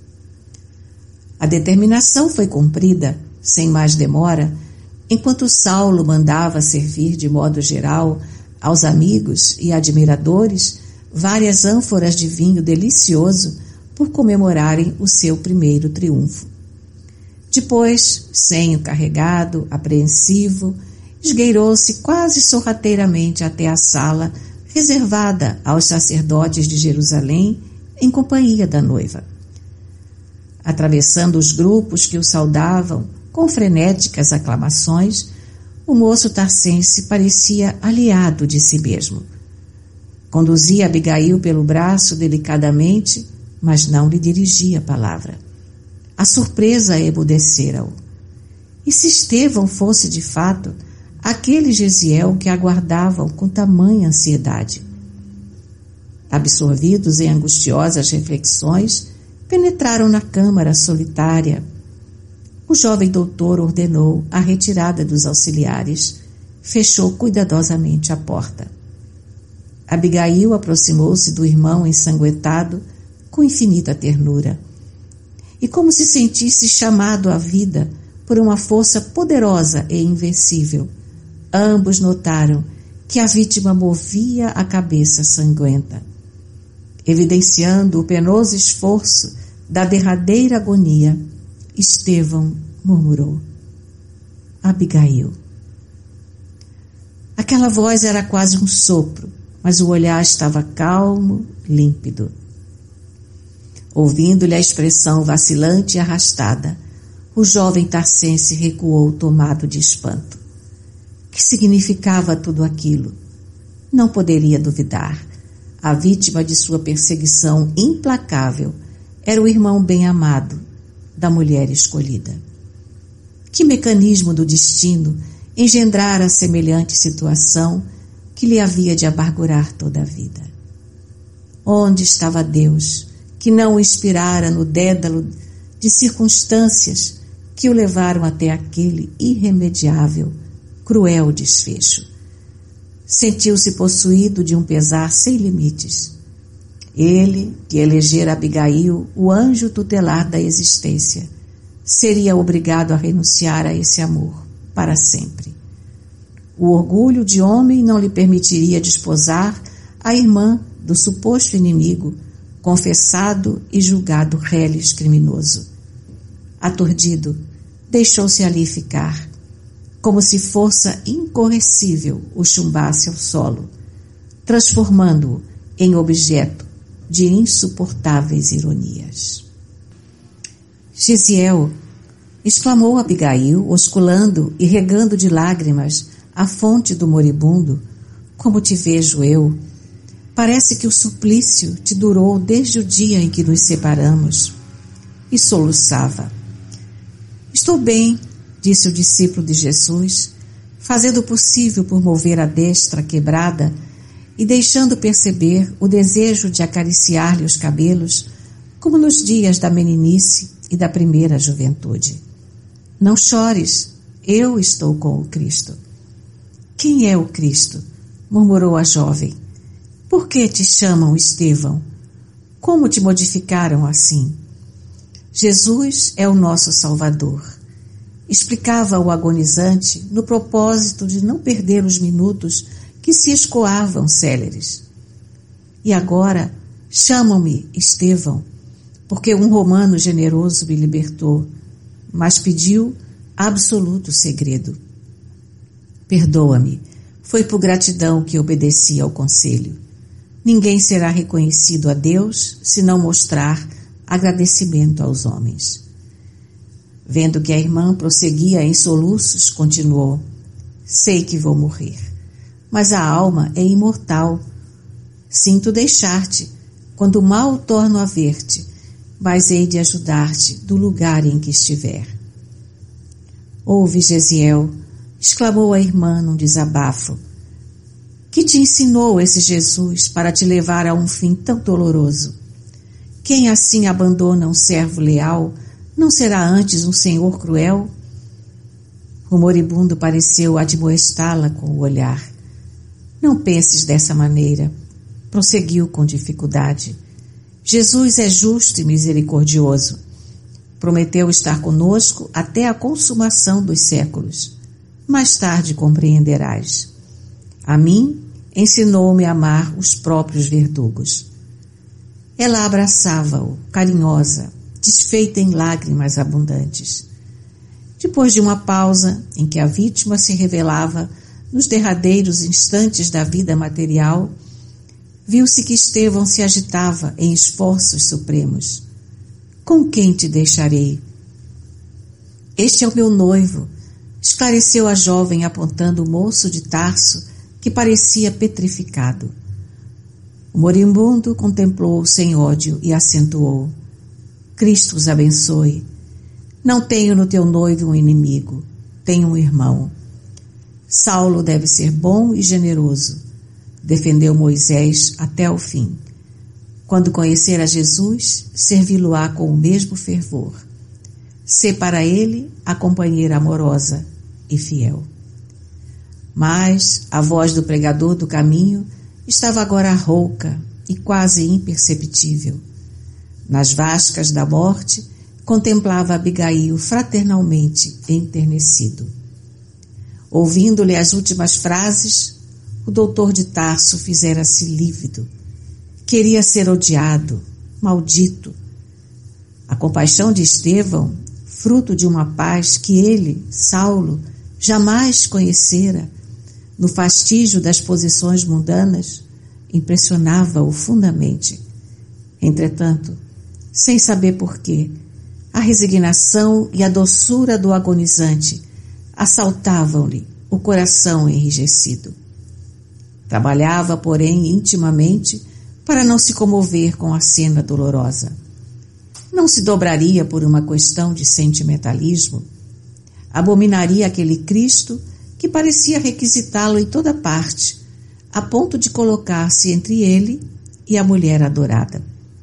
A determinação foi cumprida, sem mais demora, enquanto Saulo mandava servir de modo geral aos amigos e admiradores várias ânforas de vinho delicioso por comemorarem o seu primeiro triunfo. Depois, senho carregado, apreensivo, esgueirou-se quase sorrateiramente até a sala reservada aos sacerdotes de Jerusalém em companhia da noiva. Atravessando os grupos que o saudavam com frenéticas aclamações, o moço tarsense parecia aliado de si mesmo. Conduzia Abigail pelo braço delicadamente, mas não lhe dirigia a palavra. A surpresa emudecera-o. E se Estevão fosse, de fato, aquele Gesiel que aguardavam com tamanha ansiedade? Absorvidos em angustiosas reflexões, penetraram na câmara solitária. O jovem doutor ordenou a retirada dos auxiliares, fechou cuidadosamente a porta. Abigail aproximou-se do irmão ensanguentado com infinita ternura. E como se sentisse chamado à vida por uma força poderosa e invencível, ambos notaram que a vítima movia a cabeça sanguenta. Evidenciando o penoso esforço da derradeira agonia, Estevão murmurou: Abigail. Aquela voz era quase um sopro, mas o olhar estava calmo, límpido. Ouvindo-lhe a expressão vacilante e arrastada, o jovem tarcense recuou tomado de espanto. Que significava tudo aquilo? Não poderia duvidar. A vítima de sua perseguição implacável era o irmão bem-amado da mulher escolhida. Que mecanismo do destino engendrara semelhante situação que lhe havia de amargurar toda a vida? Onde estava Deus, que não o inspirara no dédalo de circunstâncias que o levaram até aquele irremediável, cruel desfecho? Sentiu-se possuído de um pesar sem limites. Ele, que elegera Abigail o anjo tutelar da existência, seria obrigado a renunciar a esse amor para sempre. O orgulho de homem não lhe permitiria desposar a irmã do suposto inimigo, confessado e julgado reles criminoso. Aturdido, deixou-se ali ficar, como se força incorrecível o chumbasse ao solo, transformando-o em objeto de insuportáveis ironias. Gesiel, exclamou Abigail, osculando e regando de lágrimas a fonte do moribundo, como te vejo eu. Parece que o suplício te durou desde o dia em que nos separamos. E soluçava. Estou bem, disse o discípulo de Jesus, fazendo o possível por mover a destra quebrada e deixando perceber o desejo de acariciar-lhe os cabelos, como nos dias da meninice e da primeira juventude. Não chores, eu estou com o Cristo. Quem é o Cristo? Murmurou a jovem. Por que te chamam Estevão? Como te modificaram assim? Jesus é o nosso Salvador. Explicava o agonizante no propósito de não perder os minutos que se escoavam céleres. E agora chamam-me Estevão, porque um romano generoso me libertou, mas pediu absoluto segredo. Perdoa-me, foi por gratidão que obedeci ao conselho. Ninguém será reconhecido a Deus se não mostrar agradecimento aos homens. Vendo que a irmã prosseguia em soluços, continuou: sei que vou morrer, mas a alma é imortal. Sinto deixar-te, quando mal torno a ver-te, mas hei de ajudar-te do lugar em que estiver. Ouve, Gesiel, exclamou a irmã num desabafo. Que te ensinou esse Jesus para te levar a um fim tão doloroso? Quem assim abandona um servo leal, não será antes um senhor cruel? O moribundo pareceu admoestá-la com o olhar. Não penses dessa maneira, prosseguiu com dificuldade. Jesus é justo e misericordioso. Prometeu estar conosco até a consumação dos séculos. Mais tarde compreenderás. A mim, ensinou-me a amar os próprios verdugos. Ela abraçava-o, carinhosa, desfeita em lágrimas abundantes. Depois de uma pausa em que a vítima se revelava nos derradeiros instantes da vida material, viu-se que Estevão se agitava em esforços supremos. Com quem te deixarei? Este é o meu noivo, esclareceu a jovem apontando o moço de Tarso que parecia petrificado. O moribundo contemplou-o sem ódio e acentuou: Cristo os abençoe. Não tenho no teu noivo um inimigo, tenho um irmão. Saulo deve ser bom e generoso. Defendeu Moisés até o fim. Quando conhecer a Jesus, servi-lo-á com o mesmo fervor. Sê para ele a companheira amorosa e fiel. Mas a voz do pregador do caminho estava agora rouca e quase imperceptível. Nas vascas da morte, contemplava Abigail fraternalmente enternecido. Ouvindo-lhe as últimas frases, o doutor de Tarso fizera-se lívido. Queria ser odiado, maldito. A compaixão de Estevão, fruto de uma paz que ele, Saulo, jamais conhecera, no fastígio das posições mundanas, impressionava-o fundamente. Entretanto, sem saber porquê, a resignação e a doçura do agonizante assaltavam-lhe o coração enrijecido. Trabalhava, porém, intimamente para não se comover com a cena dolorosa. Não se dobraria por uma questão de sentimentalismo. Abominaria aquele Cristo que parecia requisitá-lo em toda parte, a ponto de colocar-se entre ele e a mulher adorada.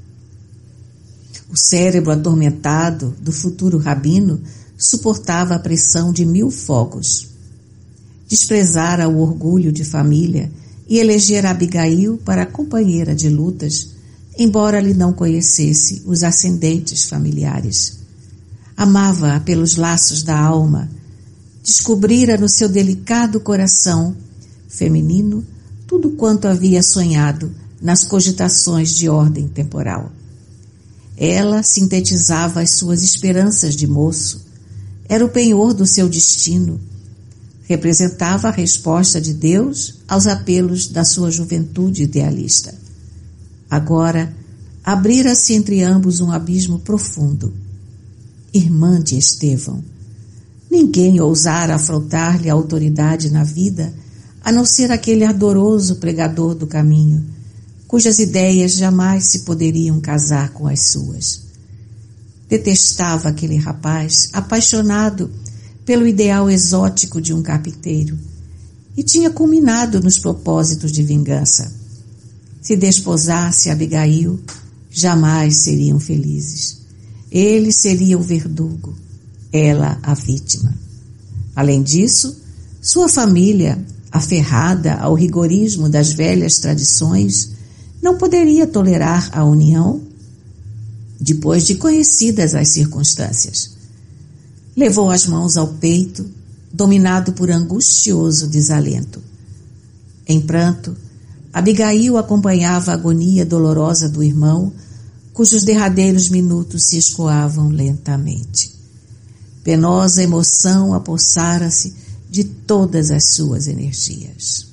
O cérebro atormentado do futuro rabino suportava a pressão de 1000 fogos. Desprezara o orgulho de família e elegera Abigail para companheira de lutas, embora lhe não conhecesse os ascendentes familiares. Amava-a pelos laços da alma, descobrira no seu delicado coração feminino tudo quanto havia sonhado nas cogitações de ordem temporal. Ela sintetizava as suas esperanças de moço, era o penhor do seu destino, representava a resposta de Deus aos apelos da sua juventude idealista. Agora, abrira-se entre ambos um abismo profundo. Irmã de Estevão, ninguém ousara afrontar-lhe a autoridade na vida, a não ser aquele ardoroso pregador do caminho, cujas ideias jamais se poderiam casar com as suas. Detestava aquele rapaz apaixonado pelo ideal exótico de um carpinteiro e tinha culminado nos propósitos de vingança. Se desposasse Abigail, jamais seriam felizes. Ele seria o verdugo, ela a vítima. Além disso, sua família, aferrada ao rigorismo das velhas tradições, não poderia tolerar a união depois de conhecidas as circunstâncias. Levou as mãos ao peito, dominado por angustioso desalento. Em pranto, Abigail acompanhava a agonia dolorosa do irmão, cujos derradeiros minutos se escoavam lentamente. Penosa emoção apossara-se de todas as suas energias.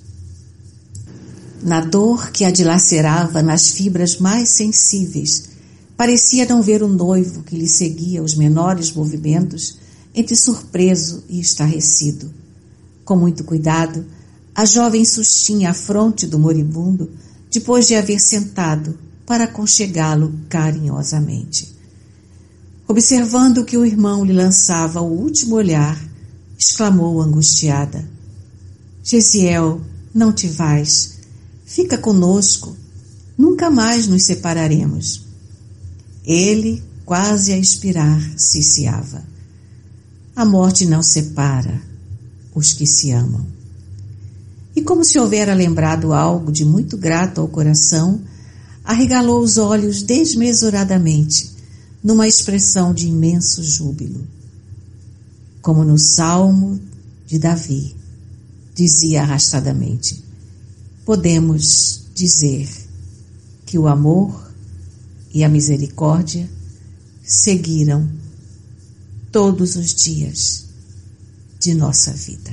Na dor que a dilacerava nas fibras mais sensíveis, parecia não ver o noivo que lhe seguia os menores movimentos, entre surpreso e estarrecido. Com muito cuidado, a jovem sustinha a fronte do moribundo, depois de haver sentado para aconchegá-lo carinhosamente. Observando que o irmão lhe lançava o último olhar, exclamou angustiada: Gesiel, não te vais. Fica conosco. Nunca mais nos separaremos. Ele, quase a expirar, ciciava: A morte não separa os que se amam. E como se houvera lembrado algo de muito grato ao coração, arregalou os olhos desmesuradamente, numa expressão de imenso júbilo. Como no Salmo de Davi, dizia arrastadamente: podemos dizer que o amor e a misericórdia seguiram todos os dias de nossa vida.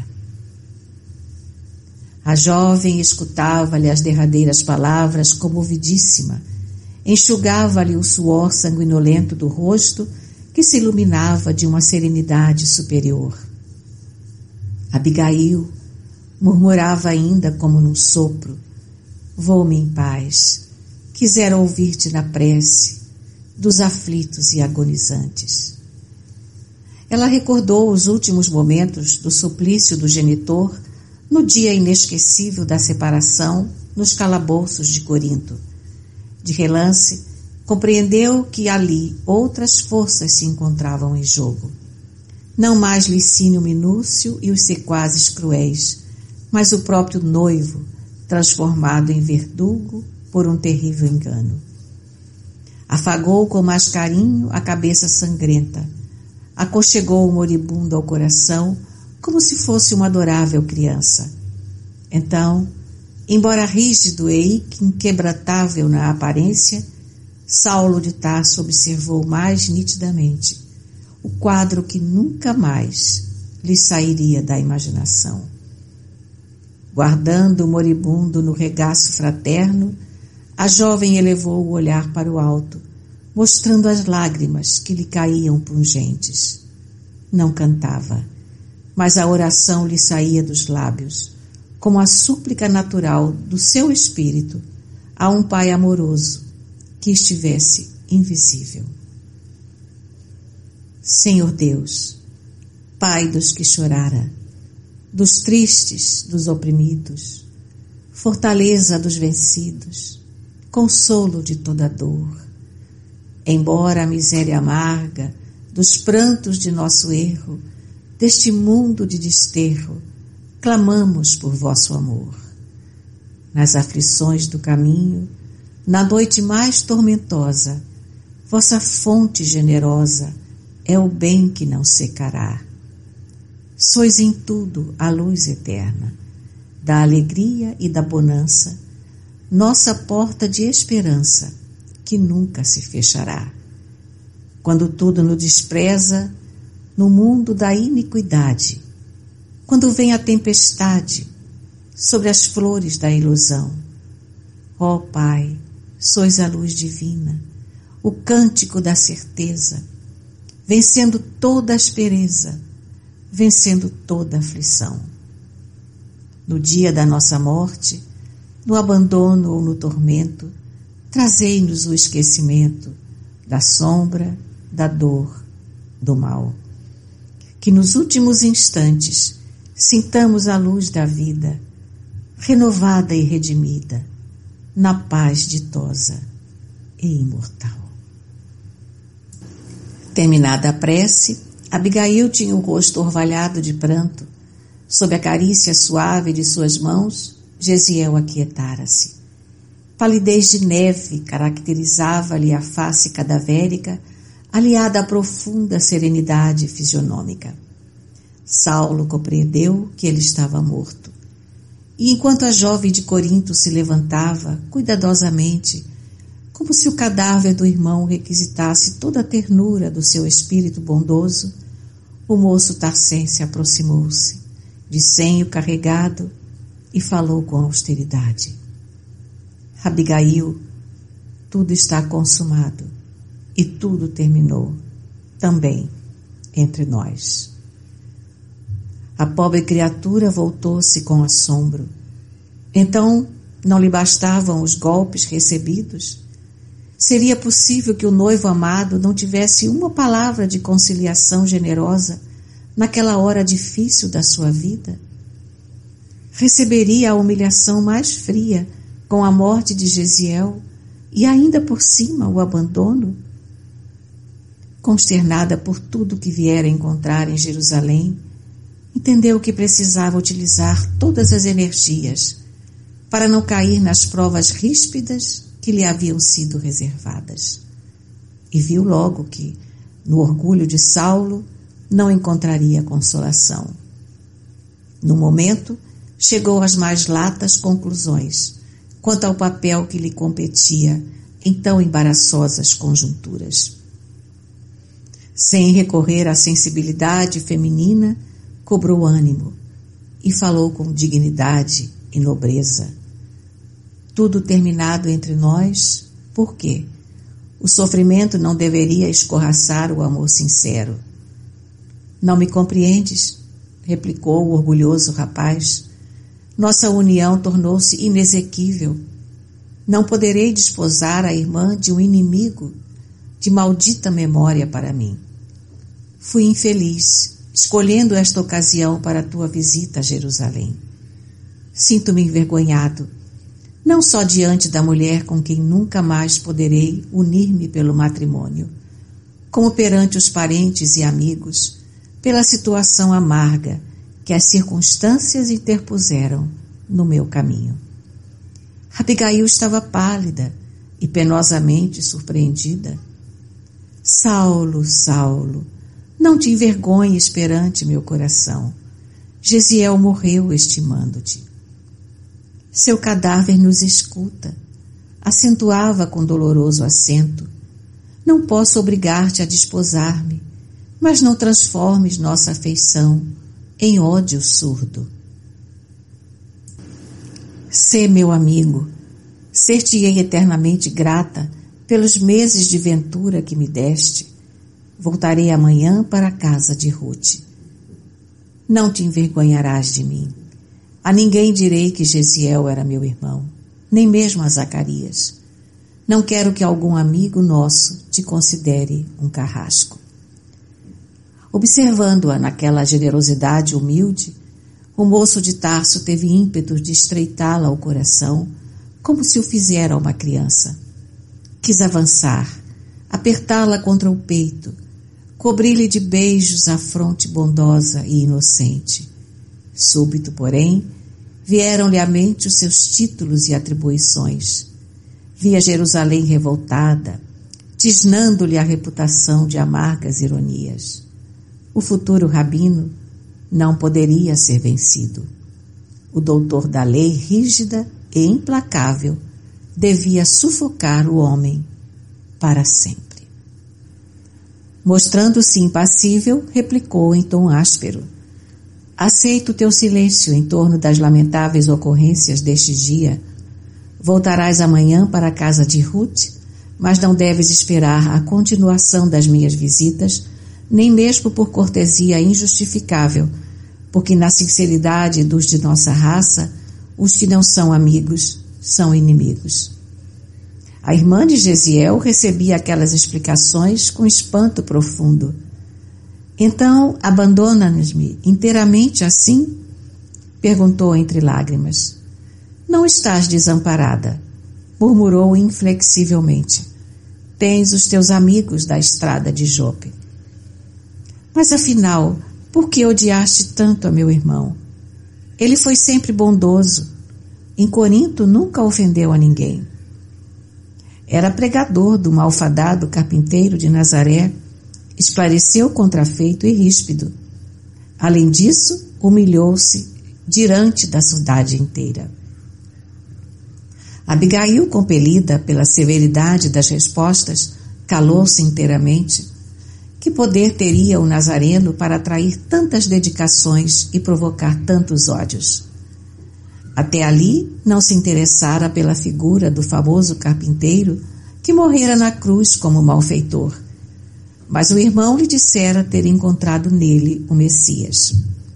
A jovem escutava-lhe as derradeiras palavras comovidíssima, enxugava-lhe o suor sanguinolento do rosto que se iluminava de uma serenidade superior. Abigail murmurava ainda como num sopro: vou-me em paz, quisera ouvir-te na prece dos aflitos e agonizantes. Ela recordou os últimos momentos do suplício do genitor no dia inesquecível da separação nos calabouços de Corinto. De relance, compreendeu que ali outras forças se encontravam em jogo. Não mais Licínio Minúcio e os sequazes cruéis, mas o próprio noivo, transformado em verdugo por um terrível engano. Afagou com mais carinho a cabeça sangrenta, aconchegou o moribundo ao coração como se fosse uma adorável criança. Então, Embora rígido e inquebrantável na aparência, Saulo de Tarso observou mais nitidamente o quadro que nunca mais lhe sairia da imaginação. Guardando o moribundo no regaço fraterno, a jovem elevou o olhar para o alto, mostrando as lágrimas que lhe caíam pungentes. Não cantava, mas a oração lhe saía dos lábios, como a súplica natural do seu espírito a um pai amoroso que estivesse invisível. Senhor Deus, Pai dos que chorara, dos tristes, dos oprimidos, fortaleza dos vencidos, consolo de toda dor, embora a miséria amarga dos prantos de nosso erro, deste mundo de desterro, clamamos por vosso amor. Nas aflições do caminho, na noite mais tormentosa, vossa fonte generosa é o bem que não secará. Sois em tudo a luz eterna, da alegria e da bonança, nossa porta de esperança, que nunca se fechará. Quando tudo nos despreza, no mundo da iniquidade, quando vem a tempestade sobre as flores da ilusão, ó Pai, sois a luz divina, o cântico da certeza, vencendo toda aspereza, vencendo toda aflição. No dia da nossa morte, no abandono ou no tormento, trazei-nos o esquecimento da sombra, da dor, do mal. Que nos últimos instantes sintamos a luz da vida, renovada e redimida, na paz ditosa e imortal. Terminada a prece, Abigail tinha o rosto orvalhado de pranto. Sob a carícia suave de suas mãos, Jesiel aquietara-se. Palidez de neve caracterizava-lhe a face cadavérica, aliada à profunda serenidade fisionômica. Saulo compreendeu que ele estava morto. E enquanto a jovem de Corinto se levantava, cuidadosamente, como se o cadáver do irmão requisitasse toda a ternura do seu espírito bondoso, o moço tarcense aproximou-se, de senho carregado, e falou com austeridade. Abigail, tudo está consumado, e tudo terminou, também entre nós. A pobre criatura voltou-se com assombro. Então, não lhe bastavam os golpes recebidos? Seria possível que o noivo amado não tivesse uma palavra de conciliação generosa naquela hora difícil da sua vida? Receberia a humilhação mais fria com a morte de Jesiel e ainda por cima o abandono? Consternada por tudo que viera encontrar em Jerusalém, entendeu que precisava utilizar todas as energias para não cair nas provas ríspidas que lhe haviam sido reservadas. E viu logo que, no orgulho de Saulo, não encontraria consolação. No momento, chegou às mais latas conclusões quanto ao papel que lhe competia em tão embaraçosas conjunturas. Sem recorrer à sensibilidade feminina, cobrou ânimo e falou com dignidade e nobreza. Tudo terminado entre nós, por quê? O sofrimento não deveria escorraçar o amor sincero. Não me compreendes? Replicou o orgulhoso rapaz. Nossa união tornou-se inexequível. Não poderei desposar a irmã de um inimigo de maldita memória para mim. Fui infeliz, escolhendo esta ocasião para a tua visita a Jerusalém. Sinto-me envergonhado, não só diante da mulher com quem nunca mais poderei unir-me pelo matrimônio, como perante os parentes e amigos, pela situação amarga que as circunstâncias interpuseram no meu caminho. Abigail estava pálida e penosamente surpreendida. Saulo, Saulo, não te envergonhes perante meu coração. Jesiel morreu estimando-te. Seu cadáver nos escuta, acentuava com doloroso acento. Não posso obrigar-te a desposar-me, mas não transformes nossa afeição em ódio surdo. Sê meu amigo, ser-te-ei eternamente grata pelos meses de ventura que me deste. Voltarei amanhã para a casa de Ruth. Não te envergonharás de mim. A ninguém direi que Gesiel era meu irmão, nem mesmo a Zacarias. Não quero que algum amigo nosso te considere um carrasco. Observando-a naquela generosidade humilde, o moço de Tarso teve ímpetos de estreitá-la ao coração, como se o fizera a uma criança. Quis avançar, apertá-la contra o peito, cobrir-lhe de beijos a fronte bondosa e inocente. Súbito, porém, vieram-lhe à mente os seus títulos e atribuições. Via Jerusalém revoltada, tisnando-lhe a reputação de amargas ironias. O futuro rabino não poderia ser vencido. O doutor da lei rígida e implacável devia sufocar o homem para sempre. Mostrando-se impassível, replicou em tom áspero: aceito teu silêncio em torno das lamentáveis ocorrências deste dia. Voltarás amanhã para a casa de Ruth, mas não deves esperar a continuação das minhas visitas, nem mesmo por cortesia injustificável, porque na sinceridade dos de nossa raça, os que não são amigos são inimigos. A irmã de Gesiel recebia aquelas explicações com espanto profundo. Então, abandona-nos-me inteiramente assim? Perguntou entre lágrimas. Não estás desamparada, murmurou inflexivelmente. Tens os teus amigos da estrada de Jope. Mas afinal, por que odiaste tanto a meu irmão? Ele foi sempre bondoso. Em Corinto nunca ofendeu a ninguém. Era pregador do malfadado carpinteiro de Nazaré, esclareceu o contrafeito e ríspido. Além disso, humilhou-se diante da cidade inteira. Abigail, compelida pela severidade das respostas, calou-se inteiramente. Que poder teria o Nazareno para atrair tantas dedicações e provocar tantos ódios? Até ali não se interessara pela figura do famoso carpinteiro que morrera na cruz como malfeitor. Mas o irmão lhe dissera ter encontrado nele o Messias.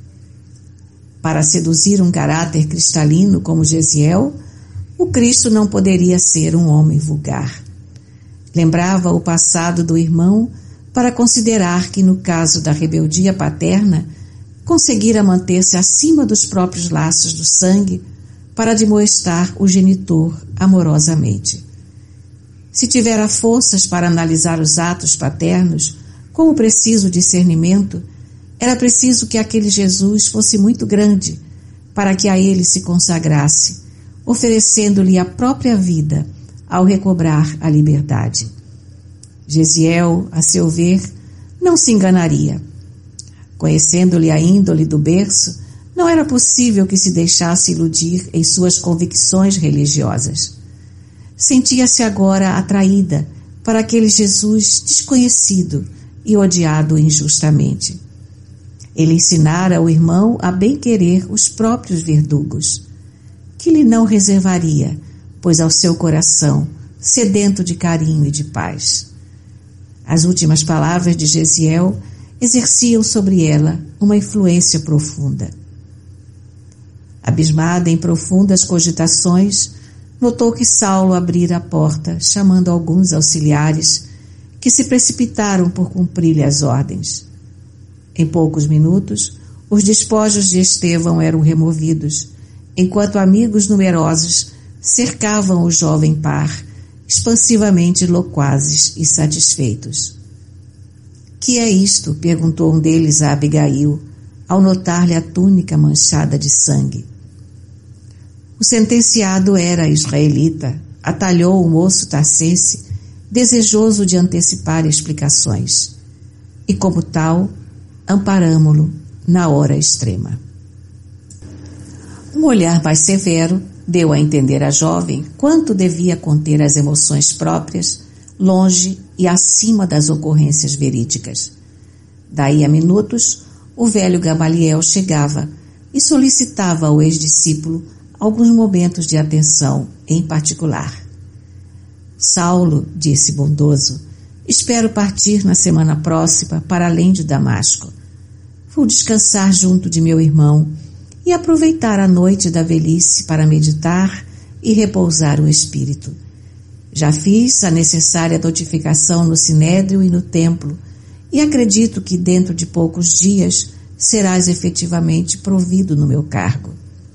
Para seduzir um caráter cristalino como Gesiel, o Cristo não poderia ser um homem vulgar. Lembrava o passado do irmão para considerar que, no caso da rebeldia paterna, conseguira manter-se acima dos próprios laços do sangue para demoestar o genitor amorosamente. Se tivera forças para analisar os atos paternos com o preciso discernimento, era preciso que aquele Jesus fosse muito grande para que a ele se consagrasse, oferecendo-lhe a própria vida ao recobrar a liberdade. Gesiel, a seu ver, não se enganaria. Conhecendo-lhe a índole do berço, não era possível que se deixasse iludir em suas convicções religiosas. Sentia-se agora atraída para aquele Jesus desconhecido e odiado injustamente. Ele ensinara o irmão a bem-querer os próprios verdugos, que lhe não reservaria, pois ao seu coração, sedento de carinho e de paz. As últimas palavras de Gesiel exerciam sobre ela uma influência profunda. Abismada em profundas cogitações, notou que Saulo abrira a porta, chamando alguns auxiliares, que se precipitaram por cumprir-lhe as ordens. Em poucos minutos, os despojos de Estevão eram removidos, enquanto amigos numerosos cercavam o jovem par, expansivamente loquazes e satisfeitos. Que é isto? Perguntou um deles a Abigail, ao notar-lhe a túnica manchada de sangue. O sentenciado era israelita, atalhou o moço tarsense, desejoso de antecipar explicações. E como tal, amparamo-lo na hora extrema. Um olhar mais severo deu a entender à jovem quanto devia conter as emoções próprias, longe e acima das ocorrências verídicas. Daí a minutos, o velho Gamaliel chegava e solicitava ao ex-discípulo alguns momentos de atenção em particular. Saulo, disse bondoso, espero partir na semana próxima para além de Damasco. Vou descansar junto de meu irmão e aproveitar a noite da velhice para meditar e repousar o espírito. Já fiz a necessária notificação no Sinédrio e no templo e acredito que dentro de poucos dias serás efetivamente provido no meu cargo.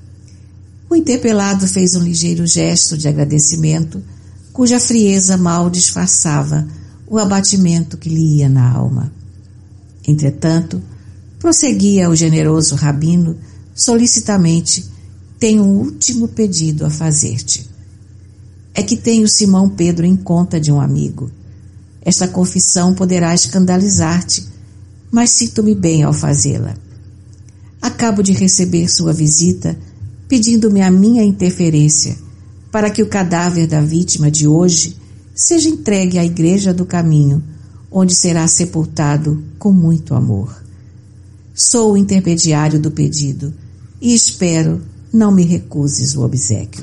O interpelado fez um ligeiro gesto de agradecimento, cuja frieza mal disfarçava o abatimento que lhe ia na alma. Entretanto, prosseguia o generoso rabino solicitamente, tenho um último pedido a fazer-te. É que tenho Simão Pedro em conta de um amigo. Esta confissão poderá escandalizar-te, mas sinto-me bem ao fazê-la. Acabo de receber sua visita, pedindo-me a minha interferência para que o cadáver da vítima de hoje seja entregue à Igreja do Caminho, onde será sepultado com muito amor. Sou o intermediário do pedido e espero não me recuses o obséquio.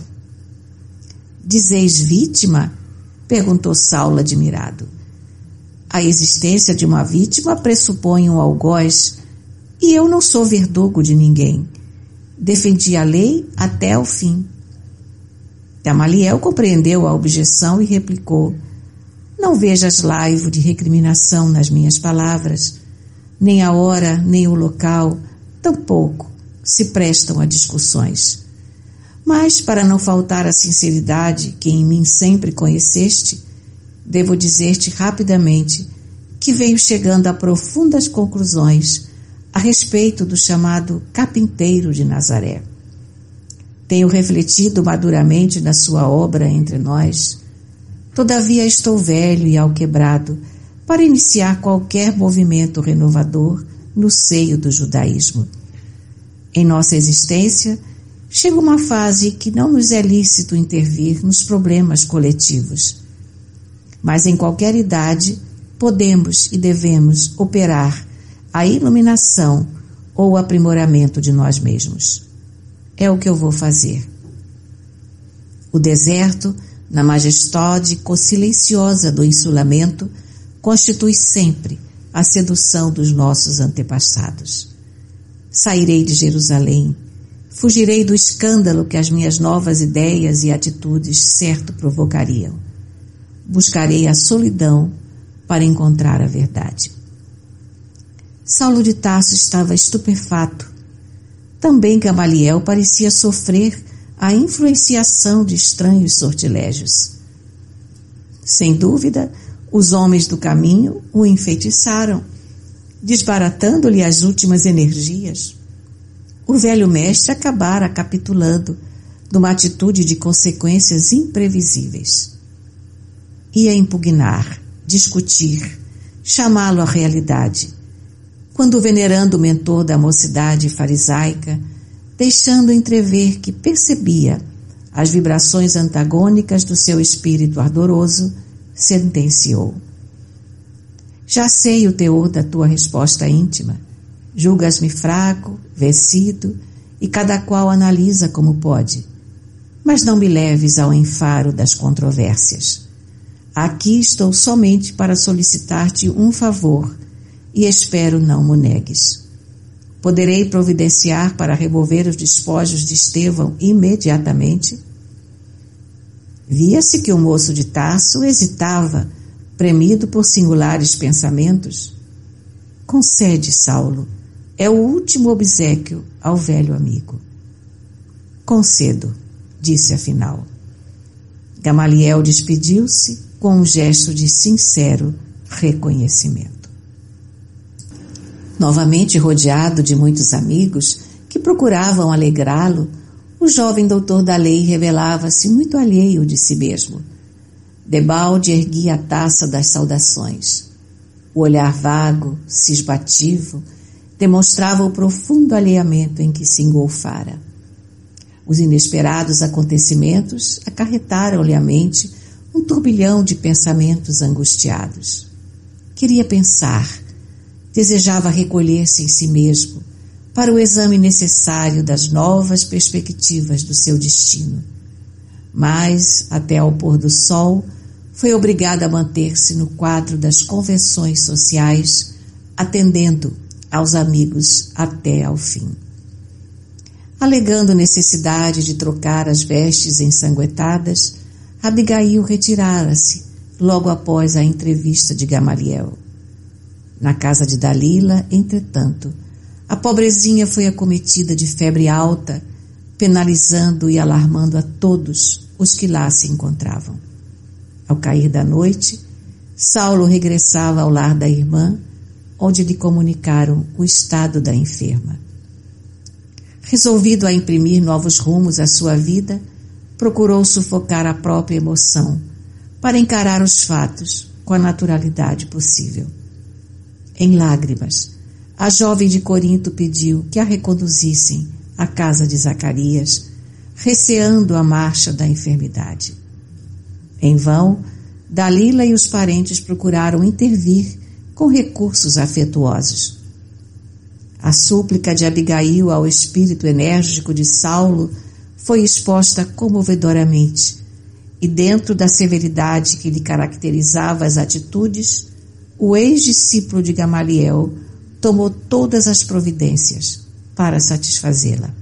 Dizeis vítima? Perguntou Saulo admirado. A existência de uma vítima pressupõe um algoz e eu não sou verdugo de ninguém. Defendi a lei até o fim. Gamaliel compreendeu a objeção e replicou: não vejas laivo de recriminação nas minhas palavras, nem a hora, nem o local, tampouco se prestam a discussões. Mas, para não faltar a sinceridade que em mim sempre conheceste, devo dizer-te rapidamente que venho chegando a profundas conclusões a respeito do chamado carpinteiro de Nazaré. Tenho refletido maduramente na sua obra entre nós. Todavia estou velho e alquebrado para iniciar qualquer movimento renovador no seio do judaísmo. Em nossa existência, chega uma fase que não nos é lícito intervir nos problemas coletivos. Mas em qualquer idade, podemos e devemos operar a iluminação ou o aprimoramento de nós mesmos. É o que eu vou fazer. O deserto, na majestade silenciosa do insulamento, constitui sempre a sedução dos nossos antepassados. Sairei de Jerusalém, fugirei do escândalo que as minhas novas ideias e atitudes certo provocariam. Buscarei a solidão para encontrar a verdade. Saulo de Tarso estava estupefato. Também Gamaliel parecia sofrer a influenciação de estranhos sortilégios. Sem dúvida, os homens do caminho o enfeitiçaram, desbaratando-lhe as últimas energias. O velho mestre acabara capitulando numa atitude de consequências imprevisíveis. Ia impugnar, discutir, chamá-lo à realidade, quando o venerando mentor da mocidade farisaica, deixando entrever que percebia as vibrações antagônicas do seu espírito ardoroso, sentenciou: já sei o teor da tua resposta íntima. Julgas-me fraco, vencido, e cada qual analisa como pode. Mas não me leves ao enfaro das controvérsias. Aqui estou somente para solicitar-te um favor, e espero não mo negues. Poderei providenciar para remover os despojos de Estevão imediatamente? Via-se que o moço de Tarso hesitava, premido por singulares pensamentos. Concede, Saulo, é o último obséquio ao velho amigo. Concedo, disse afinal. Gamaliel despediu-se com um gesto de sincero reconhecimento. Novamente rodeado de muitos amigos que procuravam alegrá-lo, o jovem doutor da lei revelava-se muito alheio de si mesmo. Debalde erguia a taça das saudações. O olhar vago, cismativo, demonstrava o profundo alheamento em que se engolfara. Os inesperados acontecimentos acarretaram-lhe à mente um turbilhão de pensamentos angustiados. Queria pensar, desejava recolher-se em si mesmo para o exame necessário das novas perspectivas do seu destino. Mas, até ao pôr do sol, foi obrigada a manter-se no quadro das convenções sociais, atendendo aos amigos até ao fim. Alegando necessidade de trocar as vestes ensanguentadas, Abigail retirara-se logo após a entrevista de Gamaliel. Na casa de Dalila, entretanto, a pobrezinha foi acometida de febre alta, penalizando e alarmando a todos os que lá se encontravam. Ao cair da noite, Saulo regressava ao lar da irmã, onde lhe comunicaram o estado da enferma. Resolvido a imprimir novos rumos à sua vida, procurou sufocar a própria emoção para encarar os fatos com a naturalidade possível. Em lágrimas, a jovem de Corinto pediu que a reconduzissem à casa de Zacarias, receando a marcha da enfermidade. Em vão, Dalila e os parentes procuraram intervir com recursos afetuosos. A súplica de Abigail ao espírito enérgico de Saulo foi exposta comovedoramente, e dentro da severidade que lhe caracterizava as atitudes, o ex-discípulo de Gamaliel tomou todas as providências para satisfazê-la.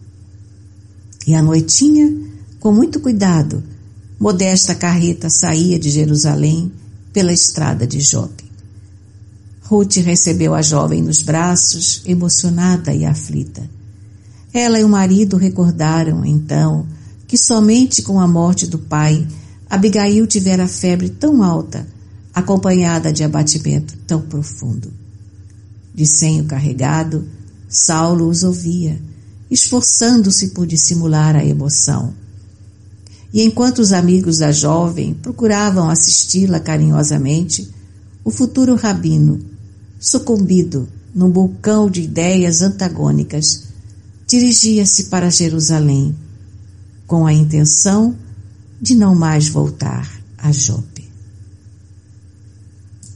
E à noitinha, com muito cuidado, modesta carreta saía de Jerusalém pela estrada de Jope. Ruth recebeu a jovem nos braços, emocionada e aflita. Ela e o marido recordaram, então, que somente com a morte do pai, Abigail tivera febre tão alta, acompanhada de abatimento tão profundo. De senho carregado, Saulo os ouvia, esforçando-se por dissimular a emoção. E enquanto os amigos da jovem procuravam assisti-la carinhosamente, o futuro rabino, sucumbido num vulcão de ideias antagônicas, dirigia-se para Jerusalém, com a intenção de não mais voltar a Jope.